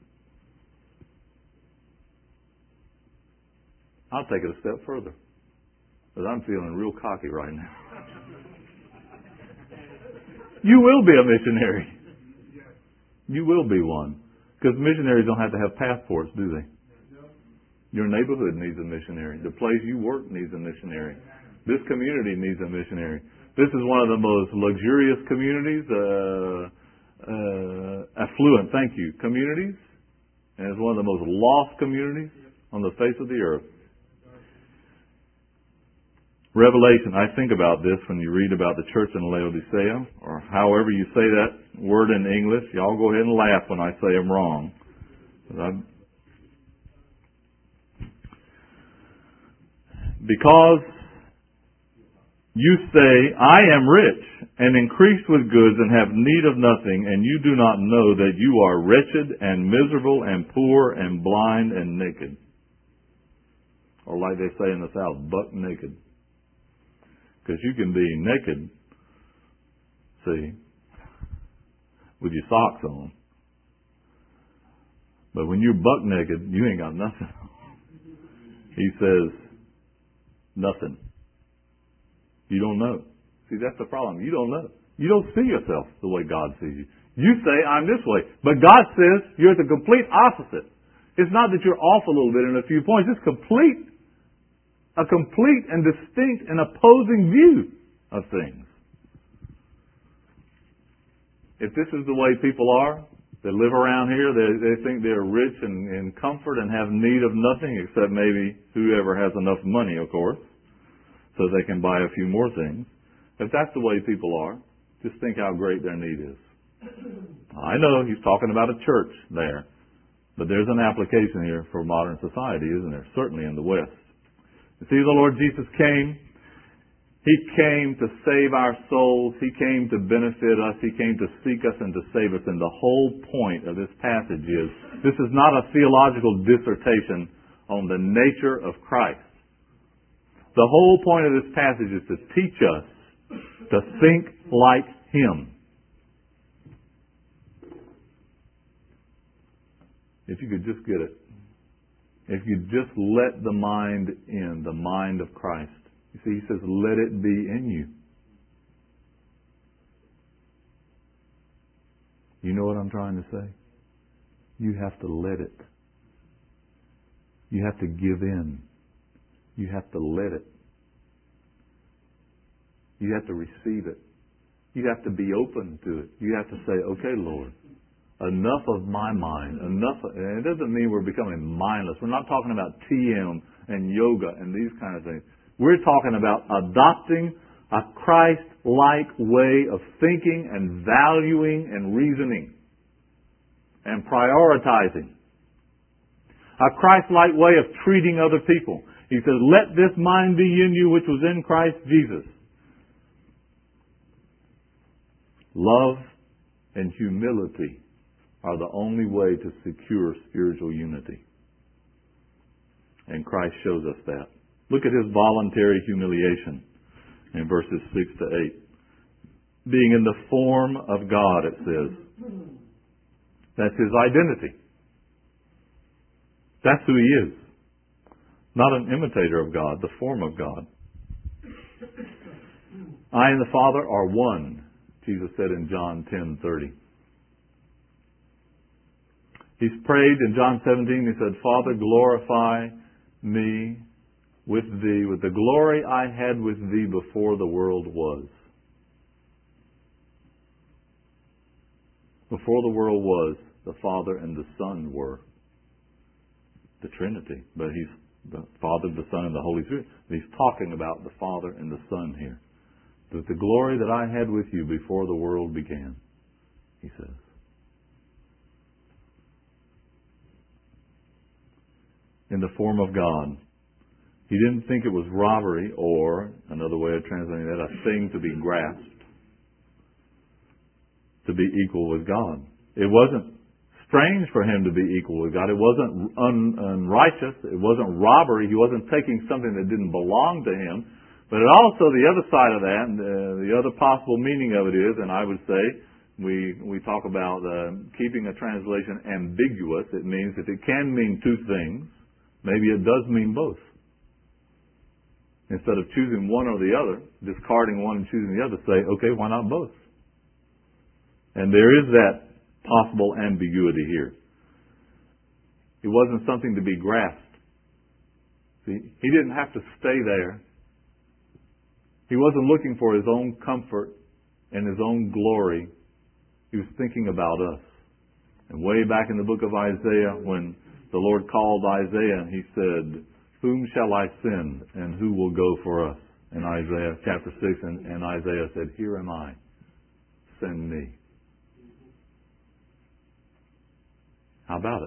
I'll take it a step further, because I'm feeling real cocky right now. You will be a missionary. You will be one. Because missionaries don't have to have passports, do they? Your neighborhood needs a missionary. The place you work needs a missionary. This community needs a missionary. This is one of the most luxurious communities, affluent, thank you, communities. And it's one of the most lost communities on the face of the earth. Revelation, I think about this when you read about the church in Laodicea, or however you say that word in English. Y'all go ahead and laugh when I say I'm wrong. Because you say, I am rich and increased with goods and have need of nothing, and you do not know that you are wretched and miserable and poor and blind and naked. Or like they say in the South, buck naked. Because you can be naked, see, with your socks on. But when you're buck naked, you ain't got nothing. He says, nothing. You don't know. See, that's the problem. You don't know. You don't see yourself the way God sees you. You say, I'm this way. But God says you're the complete opposite. It's not that you're off a little bit in a few points. It's a complete and distinct and opposing view of things. If this is the way people are, that live around here, they think they're rich and in comfort and have need of nothing except maybe whoever has enough money, of course, so they can buy a few more things. If that's the way people are, just think how great their need is. I know he's talking about a church there, but there's an application here for modern society, isn't there? Certainly in the West. You see, the Lord Jesus came. He came to save our souls. He came to benefit us. He came to seek us and to save us. And the whole point of this passage is, this is not a theological dissertation on the nature of Christ. The whole point of this passage is to teach us to think like Him. If you could just get it. If you just let the mind in, the mind of Christ. You see, He says, let it be in you. You know what I'm trying to say? You have to let it. You have to give in. You have to let it. You have to receive it. You have to be open to it. You have to say, okay, Lord, enough of my mind. Enough. And it doesn't mean we're becoming mindless. We're not talking about TM and yoga and these kind of things. We're talking about adopting a Christ-like way of thinking and valuing and reasoning and prioritizing. A Christ-like way of treating other people. He says, let this mind be in you which was in Christ Jesus. Love and humility are the only way to secure spiritual unity. And Christ shows us that. Look at His voluntary humiliation in verses 6 to 8. Being in the form of God, it says. That's His identity. That's who He is. Not an imitator of God, the form of God. I and the Father are one, Jesus said in John 10:30. He's prayed in John 17, He said, Father, glorify me with Thee, with the glory I had with Thee before the world was. Before the world was, the Father and the Son were. The Trinity. But He's the Father, the Son, and the Holy Spirit. He's talking about the Father and the Son here. With the glory that I had with you before the world began, He says. In the form of God. He didn't think it was robbery, or, another way of translating that, a thing to be grasped, to be equal with God. It wasn't strange for him to be equal with God. It wasn't unrighteous. It wasn't robbery. He wasn't taking something that didn't belong to him. But it also, the other side of that, and the other possible meaning of it is, and I would say, we talk about keeping a translation ambiguous. It means if it can mean two things, maybe it does mean both. Instead of choosing one or the other, discarding one and choosing the other, say, okay, why not both? And there is that possible ambiguity here. It wasn't something to be grasped. See, he didn't have to stay there. He wasn't looking for his own comfort and his own glory. He was thinking about us. And way back in the book of Isaiah, when the Lord called Isaiah, he said, whom shall I send and who will go for us? In Isaiah chapter 6, and Isaiah said, here am I, send me. How about it?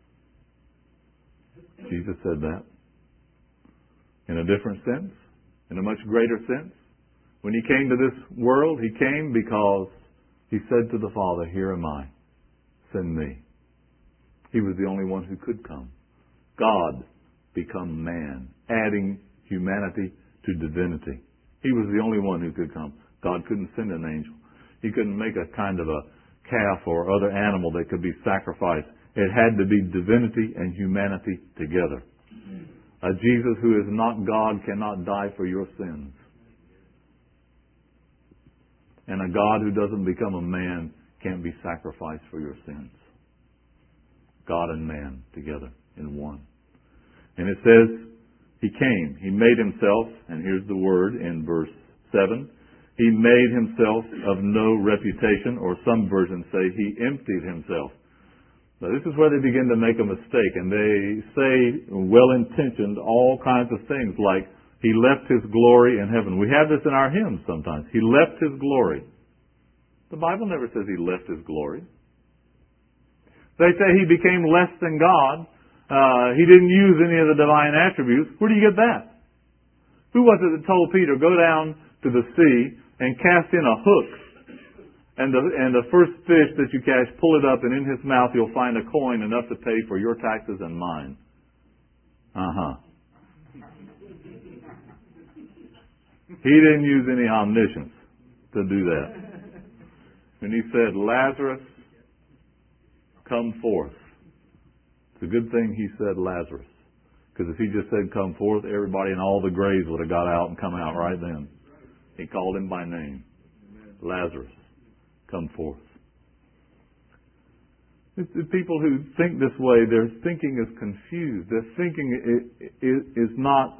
Jesus said that. In a different sense, in a much greater sense. When he came to this world, he came because he said to the Father, here am I, send me. He was the only one who could come. God become man, adding humanity to divinity. He was the only one who could come. God couldn't send an angel. He couldn't make a kind of a calf or other animal that could be sacrificed. It had to be divinity and humanity together. A Jesus who is not God cannot die for your sins. And a God who doesn't become a man can't be sacrificed for your sins. God and man together in one. And it says, he came. He made himself, and here's the word in verse 7, he made himself of no reputation, or some versions say he emptied himself. Now this is where they begin to make a mistake, and they say, well-intentioned, all kinds of things like, he left his glory in heaven. We have this in our hymns sometimes. He left his glory. The Bible never says he left his glory. They say he became less than God. He didn't use any of the divine attributes. Where do you get that? Who was it that told Peter, go down to the sea and cast in a hook, and the first fish that you catch, pull it up, and in his mouth you'll find a coin enough to pay for your taxes and mine. He didn't use any omniscience to do that. When he said, Lazarus, come forth. It's a good thing he said Lazarus. Because if he just said come forth, everybody in all the graves would have got out and come out right then. He called him by name. Lazarus, come forth. The people who think this way, their thinking is confused. Their thinking is not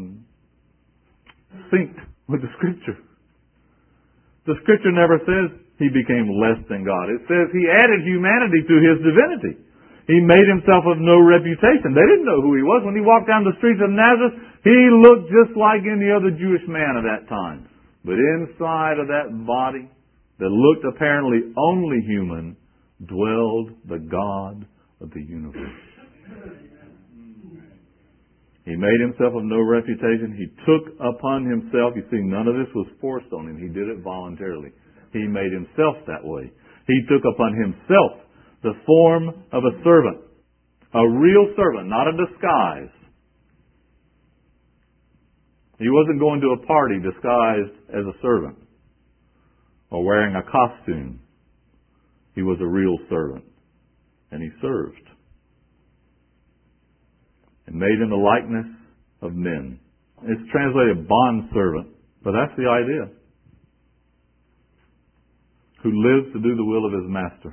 synced with the Scripture. The Scripture never says he became less than God. It says he added humanity to his divinity. He made himself of no reputation. They didn't know who he was. When he walked down the streets of Nazareth, he looked just like any other Jewish man of that time. But inside of that body that looked apparently only human, dwelled the God of the universe. He made himself of no reputation. He took upon himself, you see, none of this was forced on him. He did it voluntarily. He made himself that way. He took upon himself the form of a servant. A real servant, not a disguise. He wasn't going to a party disguised as a servant or wearing a costume. He was a real servant. And he served. And made in the likeness of men. It's translated bond servant, but that's the idea. Who lives to do the will of his master.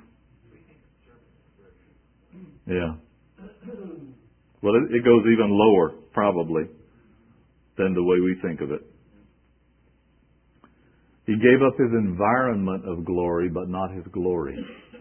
Yeah. Well, it goes even lower, probably, than the way we think of it. He gave up his environment of glory, but not his glory.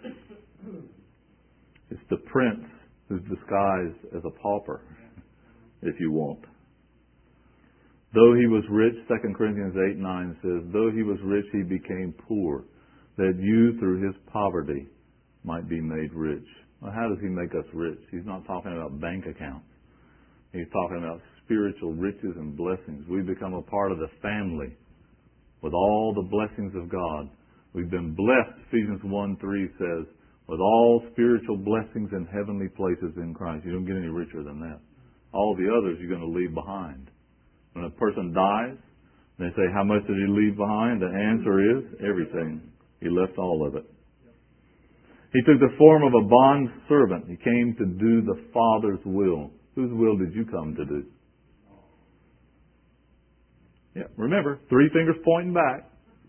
It's the prince who's disguised as a pauper, if you want. Though he was rich, 2 Corinthians 8:9 says, though he was rich, he became poor, that you through his poverty might be made rich. Well, how does he make us rich? He's not talking about bank accounts. He's talking about spiritual riches and blessings. We become a part of the family with all the blessings of God. We've been blessed, Ephesians 1:3 says, with all spiritual blessings in heavenly places in Christ. You don't get any richer than that. All the others you're going to leave behind. When a person dies, they say, how much did he leave behind? The answer is everything. He left all of it. He took the form of a bond servant. He came to do the Father's will. Whose will did you come to do? Yeah, remember, 3 fingers pointing back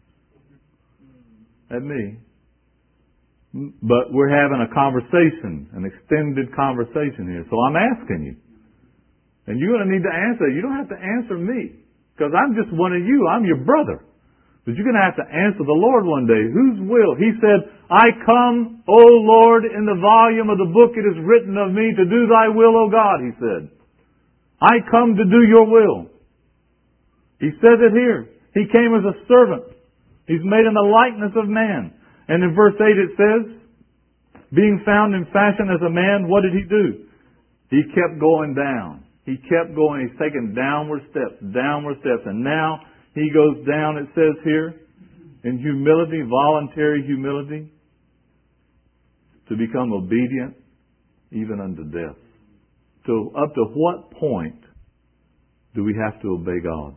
at me. But we're having a conversation, an extended conversation here. So I'm asking you. And you're going to need to answer. You don't have to answer me. Because I'm just one of you. I'm your brother. But you're going to have to answer the Lord one day. Whose will? He said, I come, O Lord, in the volume of the book it is written of me to do thy will, O God, he said. I come to do your will. He says it here. He came as a servant. He's made in the likeness of man. And in verse 8 it says, being found in fashion as a man, what did he do? He kept going down. He kept going. He's taken downward steps. And now he goes down, it says here, in humility, voluntary humility, to become obedient even unto death. So up to what point do we have to obey God?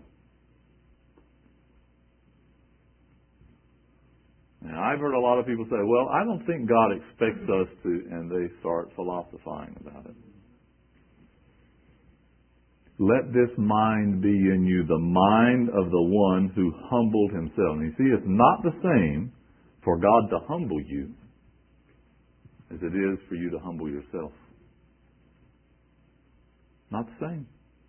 Now, I've heard a lot of people say, well, I don't think God expects us to, and they start philosophizing about it. Let this mind be in you, the mind of the one who humbled himself. And you see, it's not the same for God to humble you as it is for you to humble yourself. Not the same.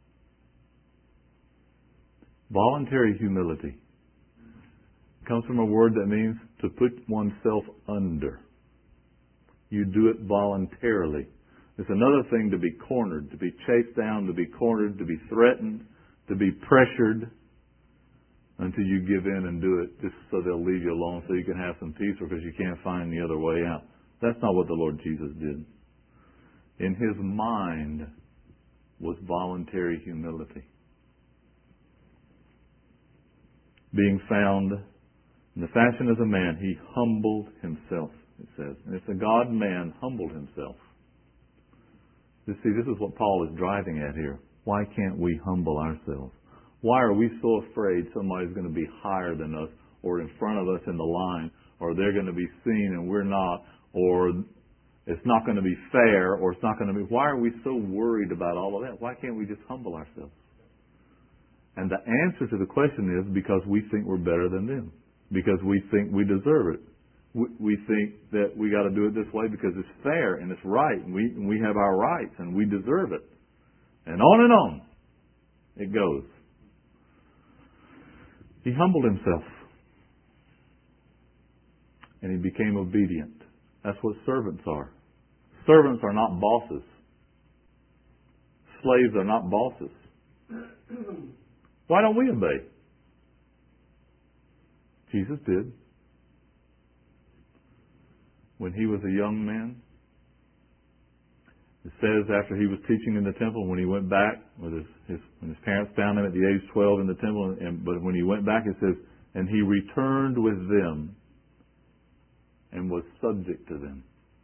Voluntary humility comes from a word that means to put oneself under. You do it voluntarily. It's another thing to be cornered, to be chased down, to be cornered, to be threatened, to be pressured until you give in and do it just so they'll leave you alone so you can have some peace or because you can't find the other way out. That's not what the Lord Jesus did. In His mind was voluntary humility. Being found in the fashion as a man, He humbled Himself, it says. And if the God-man humbled Himself. You see, this is what Paul is driving at here. Why can't we humble ourselves? Why are we so afraid somebody's going to be higher than us or in front of us in the line or they're going to be seen and we're not or it's not going to be fair or it's not going to be... Why are we so worried about all of that? Why can't we just humble ourselves? And the answer to the question is because we think we're better than them. Because we think we deserve it. We think that we got to do it this way because it's fair and it's right and we have our rights and we deserve it. And on it goes. He humbled Himself and He became obedient. That's what servants are. Servants are not bosses. Slaves are not bosses. Why don't we obey? Jesus did. When He was a young man, it says after He was teaching in the temple, when He went back, when his parents found Him at the age 12 in the temple, but when He went back, it says, and He returned with them and was subject to them.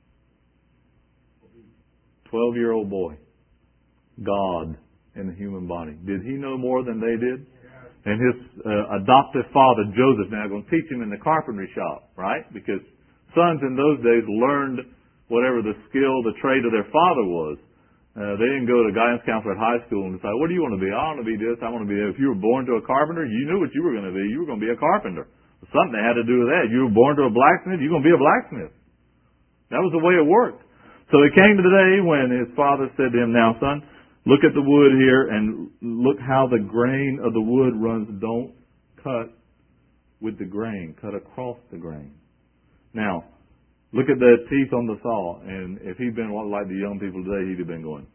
12-year-old boy, God in the human body. Did He know more than they did? And His adoptive father, Joseph, now going to teach him in the carpentry shop, right? Because sons in those days learned whatever the skill, the trade of their father was. They didn't go to guidance counselor at high school and decide, what do you want to be? I want to be this, I want to be that. If you were born to a carpenter, you knew what you were going to be. You were going to be a carpenter. Something had to do with that. You were born to a blacksmith, you're going to be a blacksmith. That was the way it worked. So it came to the day when his father said to him, now son, look at the wood here and look how the grain of the wood runs. Don't cut with the grain. Cut across the grain. Now, look at the teeth on the saw. And if he'd been like the young people today, he'd have been going,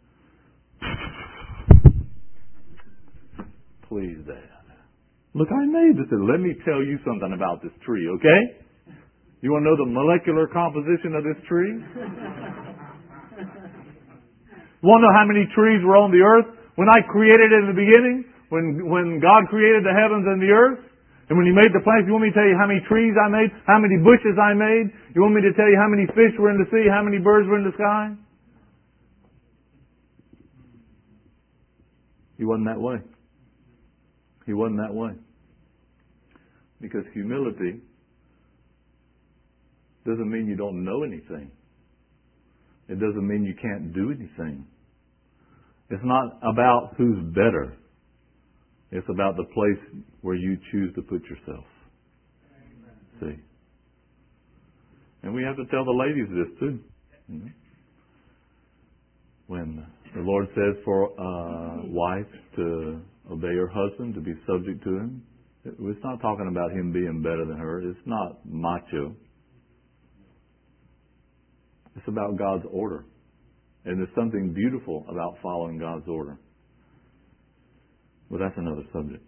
please, Dad. Look, I made this. Let me tell you something about this tree, okay? You want to know the molecular composition of this tree? Want to know how many trees were on the earth when I created it in the beginning? When God created the heavens and the earth? And when you made the plants, you want me to tell you how many trees I made, how many bushes I made? You want me to tell you how many fish were in the sea, how many birds were in the sky? He wasn't that way. He wasn't that way. Because humility doesn't mean you don't know anything. It doesn't mean you can't do anything. It's not about who's better. It's about the place where you choose to put yourself. See? And we have to tell the ladies this too. When the Lord says for a wife to obey her husband, to be subject to him, it's not talking about him being better than her. It's not macho. It's about God's order. And there's something beautiful about following God's order. Well, that's another subject.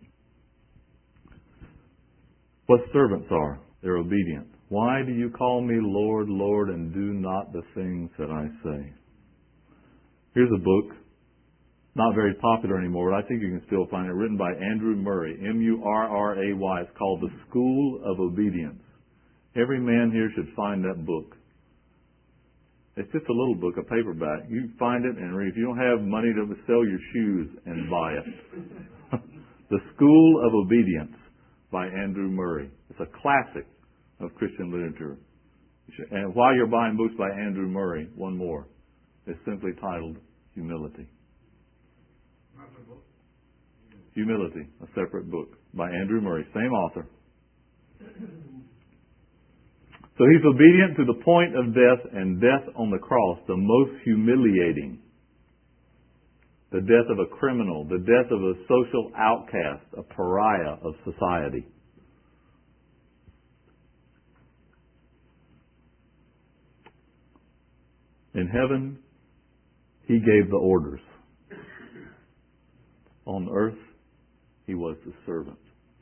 What servants are, they're obedient. Why do you call me Lord, Lord, and do not the things that I say? Here's a book, not very popular anymore, but I think you can still find it, written by Andrew Murray, M-U-R-R-A-Y. It's called The School of Obedience. Every man here should find that book. It's just a little book, a paperback. You find it and read. If you don't have money to sell your shoes and buy it. The School of Obedience by Andrew Murray. It's a classic of Christian literature. And while you're buying books by Andrew Murray, one more. It's simply titled Humility. Humility, a separate book by Andrew Murray, same author. So he's obedient to the point of death, and death on the cross, the most humiliating. The death of a criminal, the death of a social outcast, a pariah of society. In heaven, he gave the orders. On earth, he was the servant.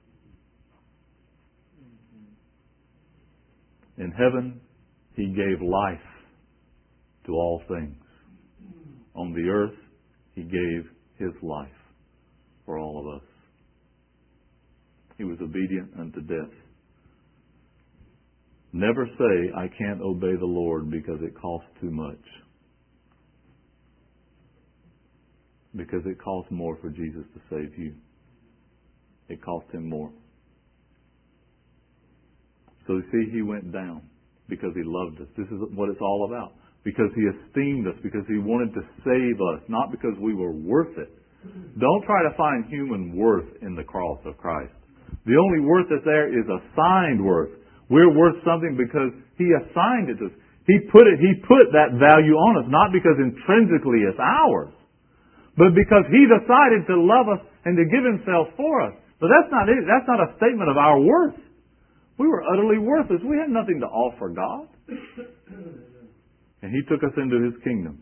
In heaven, he gave life to all things. On the earth, he gave his life for all of us. He was obedient unto death. Never say, I can't obey the Lord because it costs too much. Because it costs more for Jesus to save you. It cost him more. So you see, he went down because he loved us. This is what it's all about. Because he esteemed us, because he wanted to save us, not because we were worth it. Don't try to find human worth in the cross of Christ. The only worth that's there is assigned worth. We're worth something because he assigned it to us. He put that value on us, not because intrinsically it's ours, but because he decided to love us and to give himself for us. But that's not it. That's not a statement of our worth. We were utterly worthless. We had nothing to offer God. And he took us into his kingdom.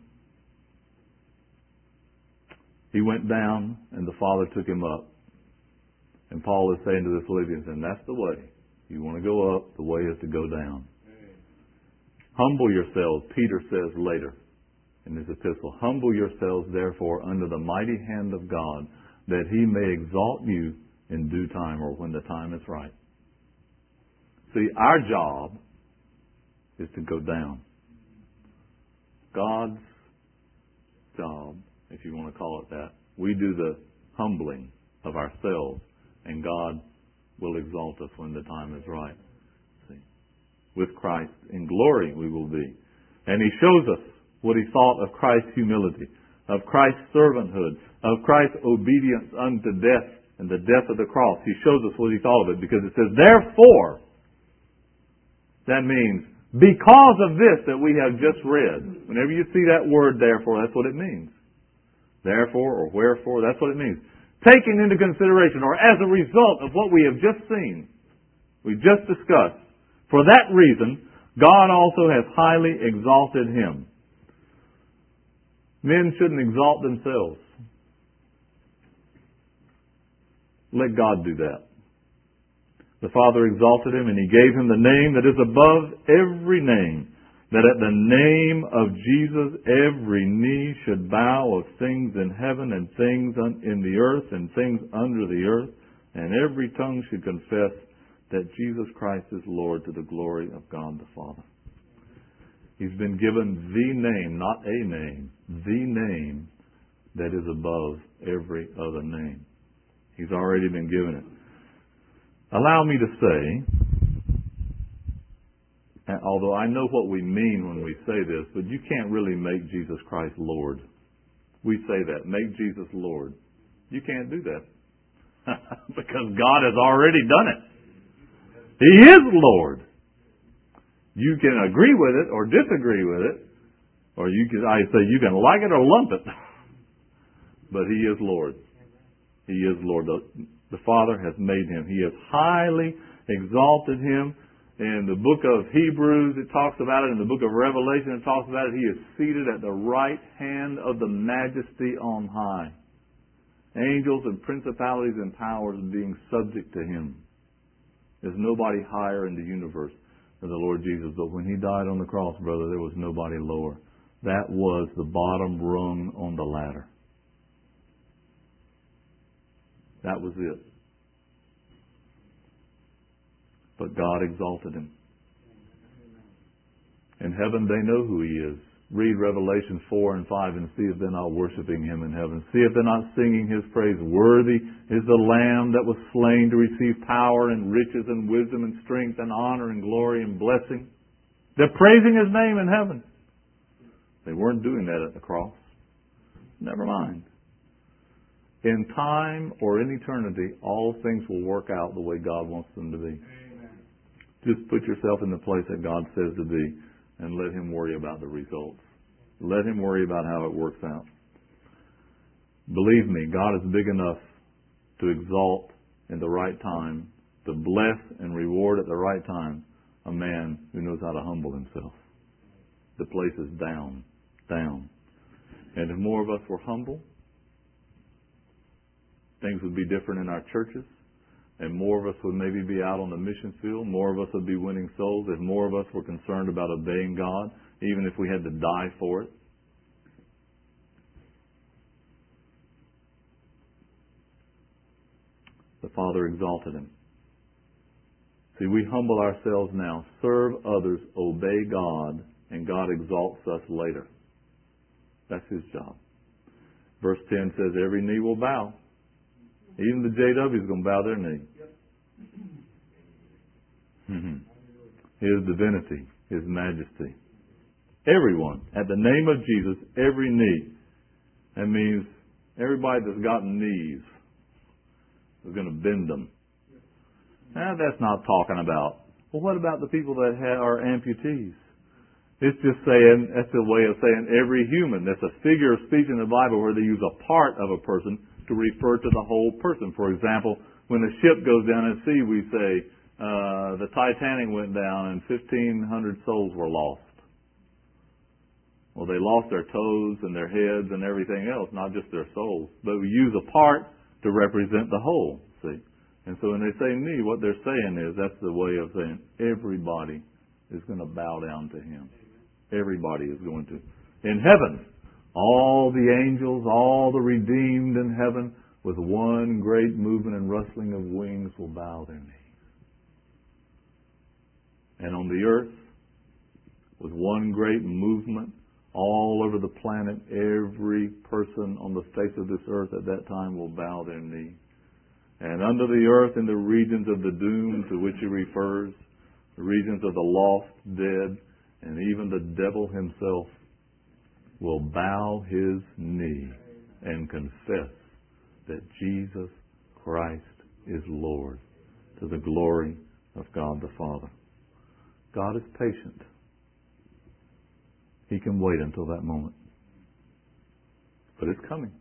He went down and the Father took him up. And Paul is saying to the Philippians, and that's the way. You want to go up, the way is to go down. Humble yourselves, Peter says later in his epistle. Humble yourselves, therefore, under the mighty hand of God, that he may exalt you in due time, or when the time is right. See, our job is to go down. God's job, if you want to call it that, we do the humbling of ourselves, and God will exalt us when the time is right. See, with Christ in glory we will be. And he shows us what he thought of Christ's humility, of Christ's servanthood, of Christ's obedience unto death and the death of the cross. He shows us what he thought of it, because it says, therefore, that means because of this that we have just read. Whenever you see that word therefore, that's what it means. Therefore or wherefore, that's what it means. Taking into consideration, or as a result of what we have just seen, we just discussed, for that reason, God also has highly exalted him. Men shouldn't exalt themselves. Let God do that. The Father exalted him, and he gave him the name that is above every name, that at the name of Jesus every knee should bow, of things in heaven and things in the earth and things under the earth, and every tongue should confess that Jesus Christ is Lord to the glory of God the Father. He's been given the name, not a name, the name that is above every other name. He's already been given it. Allow me to say, and although I know what we mean when we say this, but you can't really make Jesus Christ Lord. We say that, make Jesus Lord. You can't do that. Because God has already done it. He is Lord. You can agree with it or disagree with it, or I say you can like it or lump it. But He is Lord. He is Lord. The Father has made Him. He has highly exalted Him. In the book of Hebrews, it talks about it. In the book of Revelation, it talks about it. He is seated at the right hand of the Majesty on high. Angels and principalities and powers being subject to Him. There's nobody higher in the universe than the Lord Jesus. But when He died on the cross, brother, there was nobody lower. That was the bottom rung on the ladder. That was it. But God exalted Him. In heaven, they know who He is. Read Revelation 4 and 5 and see if they're not worshiping Him in heaven. See if they're not singing His praise. Worthy is the Lamb that was slain to receive power and riches and wisdom and strength and honor and glory and blessing. They're praising His name in heaven. They weren't doing that at the cross. Never mind. In time or in eternity, all things will work out the way God wants them to be. Amen. Just put yourself in the place that God says to be and let Him worry about the results. Let Him worry about how it works out. Believe me, God is big enough to exalt in the right time, to bless and reward at the right time a man who knows how to humble himself. The place is down. And if more of us were humble, things would be different in our churches, and more of us would maybe be out on the mission field. More of us would be winning souls. If more of us were concerned about obeying God, even if we had to die for it. The Father exalted Him. See, we humble ourselves now, serve others, obey God, and God exalts us later. That's His job. Verse 10 says, every knee will bow. Even the JW is going to bow their knee. His divinity, His majesty. Everyone, at the name of Jesus, every knee. That means everybody that's got knees is going to bend them. Now, that's not talking about, well, what about the people that are amputees? It's just saying, that's a way of saying every human. That's a figure of speech in the Bible where they use a part of a person to refer to the whole person. For example, when a ship goes down at sea, we say, the Titanic went down and 1,500 souls were lost. Well, they lost their toes and their heads and everything else, not just their souls. But we use a part to represent the whole, see. And so when they say me, what they're saying is, that's the way of saying everybody is going to bow down to Him. Everybody is going to. In heaven, all the angels, all the redeemed in heaven, with one great movement and rustling of wings will bow their knees. And on the earth, with one great movement, all over the planet, every person on the face of this earth at that time will bow their knee. And under the earth, in the regions of the doom to which He refers, the regions of the lost, dead, and even the devil himself will bow his knee and confess that Jesus Christ is Lord, to the glory of God the Father. God is patient. He can wait until that moment. But it's coming.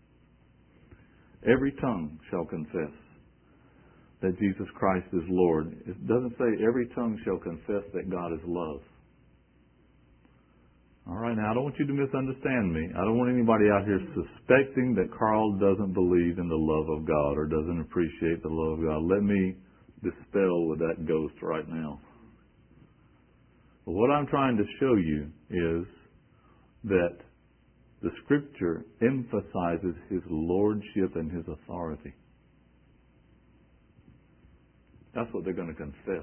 Every tongue shall confess that Jesus Christ is Lord. It doesn't say every tongue shall confess that God is love. All right, now I don't want you to misunderstand me. I don't want anybody out here suspecting that Carl doesn't believe in the love of God or doesn't appreciate the love of God. Let me dispel with that ghost right now. But what I'm trying to show you is that the Scripture emphasizes His lordship and His authority. That's what they're going to confess.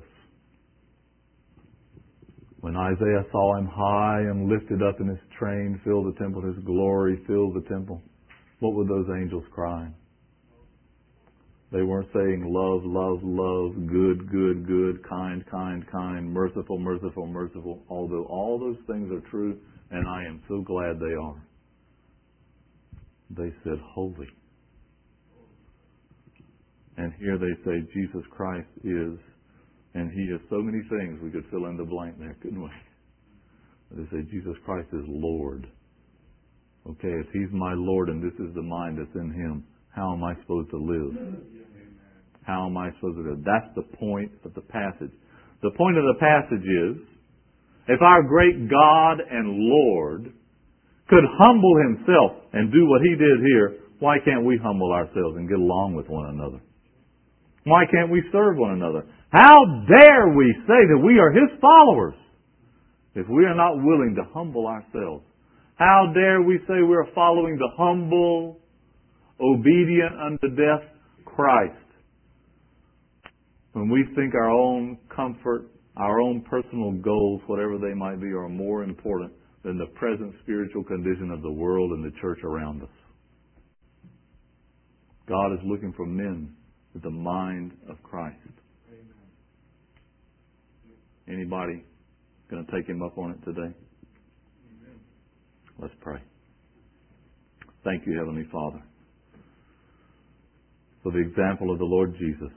When Isaiah saw Him high and lifted up in His train, fill the temple, His glory fill the temple, what were those angels crying? They weren't saying love, love, love, good, good, good, kind, kind, kind, merciful, merciful, merciful, although all those things are true, and I am so glad they are. They said, holy. And here they say, Jesus Christ is, and He is so many things, we could fill in the blank there, couldn't we? They say, Jesus Christ is Lord. Okay, if He's my Lord and this is the mind that's in Him, how am I supposed to live? How am I supposed to live? That's the point of the passage. The point of the passage is, if our great God and Lord could humble Himself and do what He did here, why can't we humble ourselves and get along with one another? Why can't we serve one another? How dare we say that we are His followers if we are not willing to humble ourselves? How dare we say we are following the humble, obedient unto death Christ, when we think our own comfort, our own personal goals, whatever they might be, are more important than the present spiritual condition of the world and the church around us? God is looking for men with the mind of Christ. Anybody going to take Him up on it today? Amen. Let's pray. Thank you, Heavenly Father, for the example of the Lord Jesus.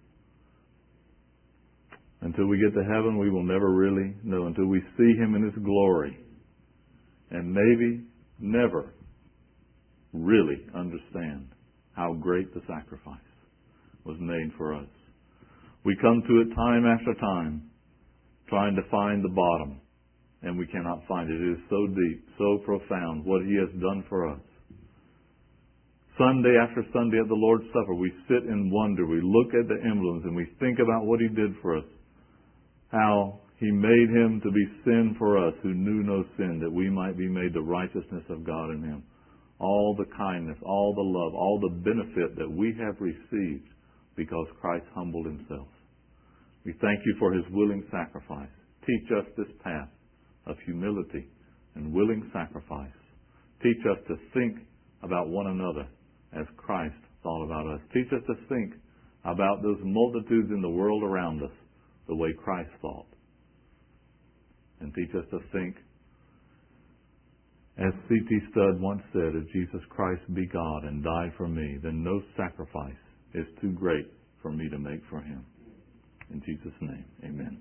Until we get to heaven, we will never really know. Until we see Him in His glory, and maybe never really understand how great the sacrifice was made for us. We come to it time after time, trying to find the bottom, and we cannot find it. It is so deep, so profound, what He has done for us. Sunday after Sunday at the Lord's Supper, we sit in wonder. We look at the emblems and we think about what He did for us. How He made Him to be sin for us who knew no sin, that we might be made the righteousness of God in Him. All the kindness, all the love, all the benefit that we have received because Christ humbled Himself. We thank You for His willing sacrifice. Teach us this path of humility and willing sacrifice. Teach us to think about one another as Christ thought about us. Teach us to think about those multitudes in the world around us the way Christ thought. And teach us to think, as C.T. Studd once said, if Jesus Christ be God and died for me, then no sacrifice is too great for me to make for Him. In Jesus' name, amen.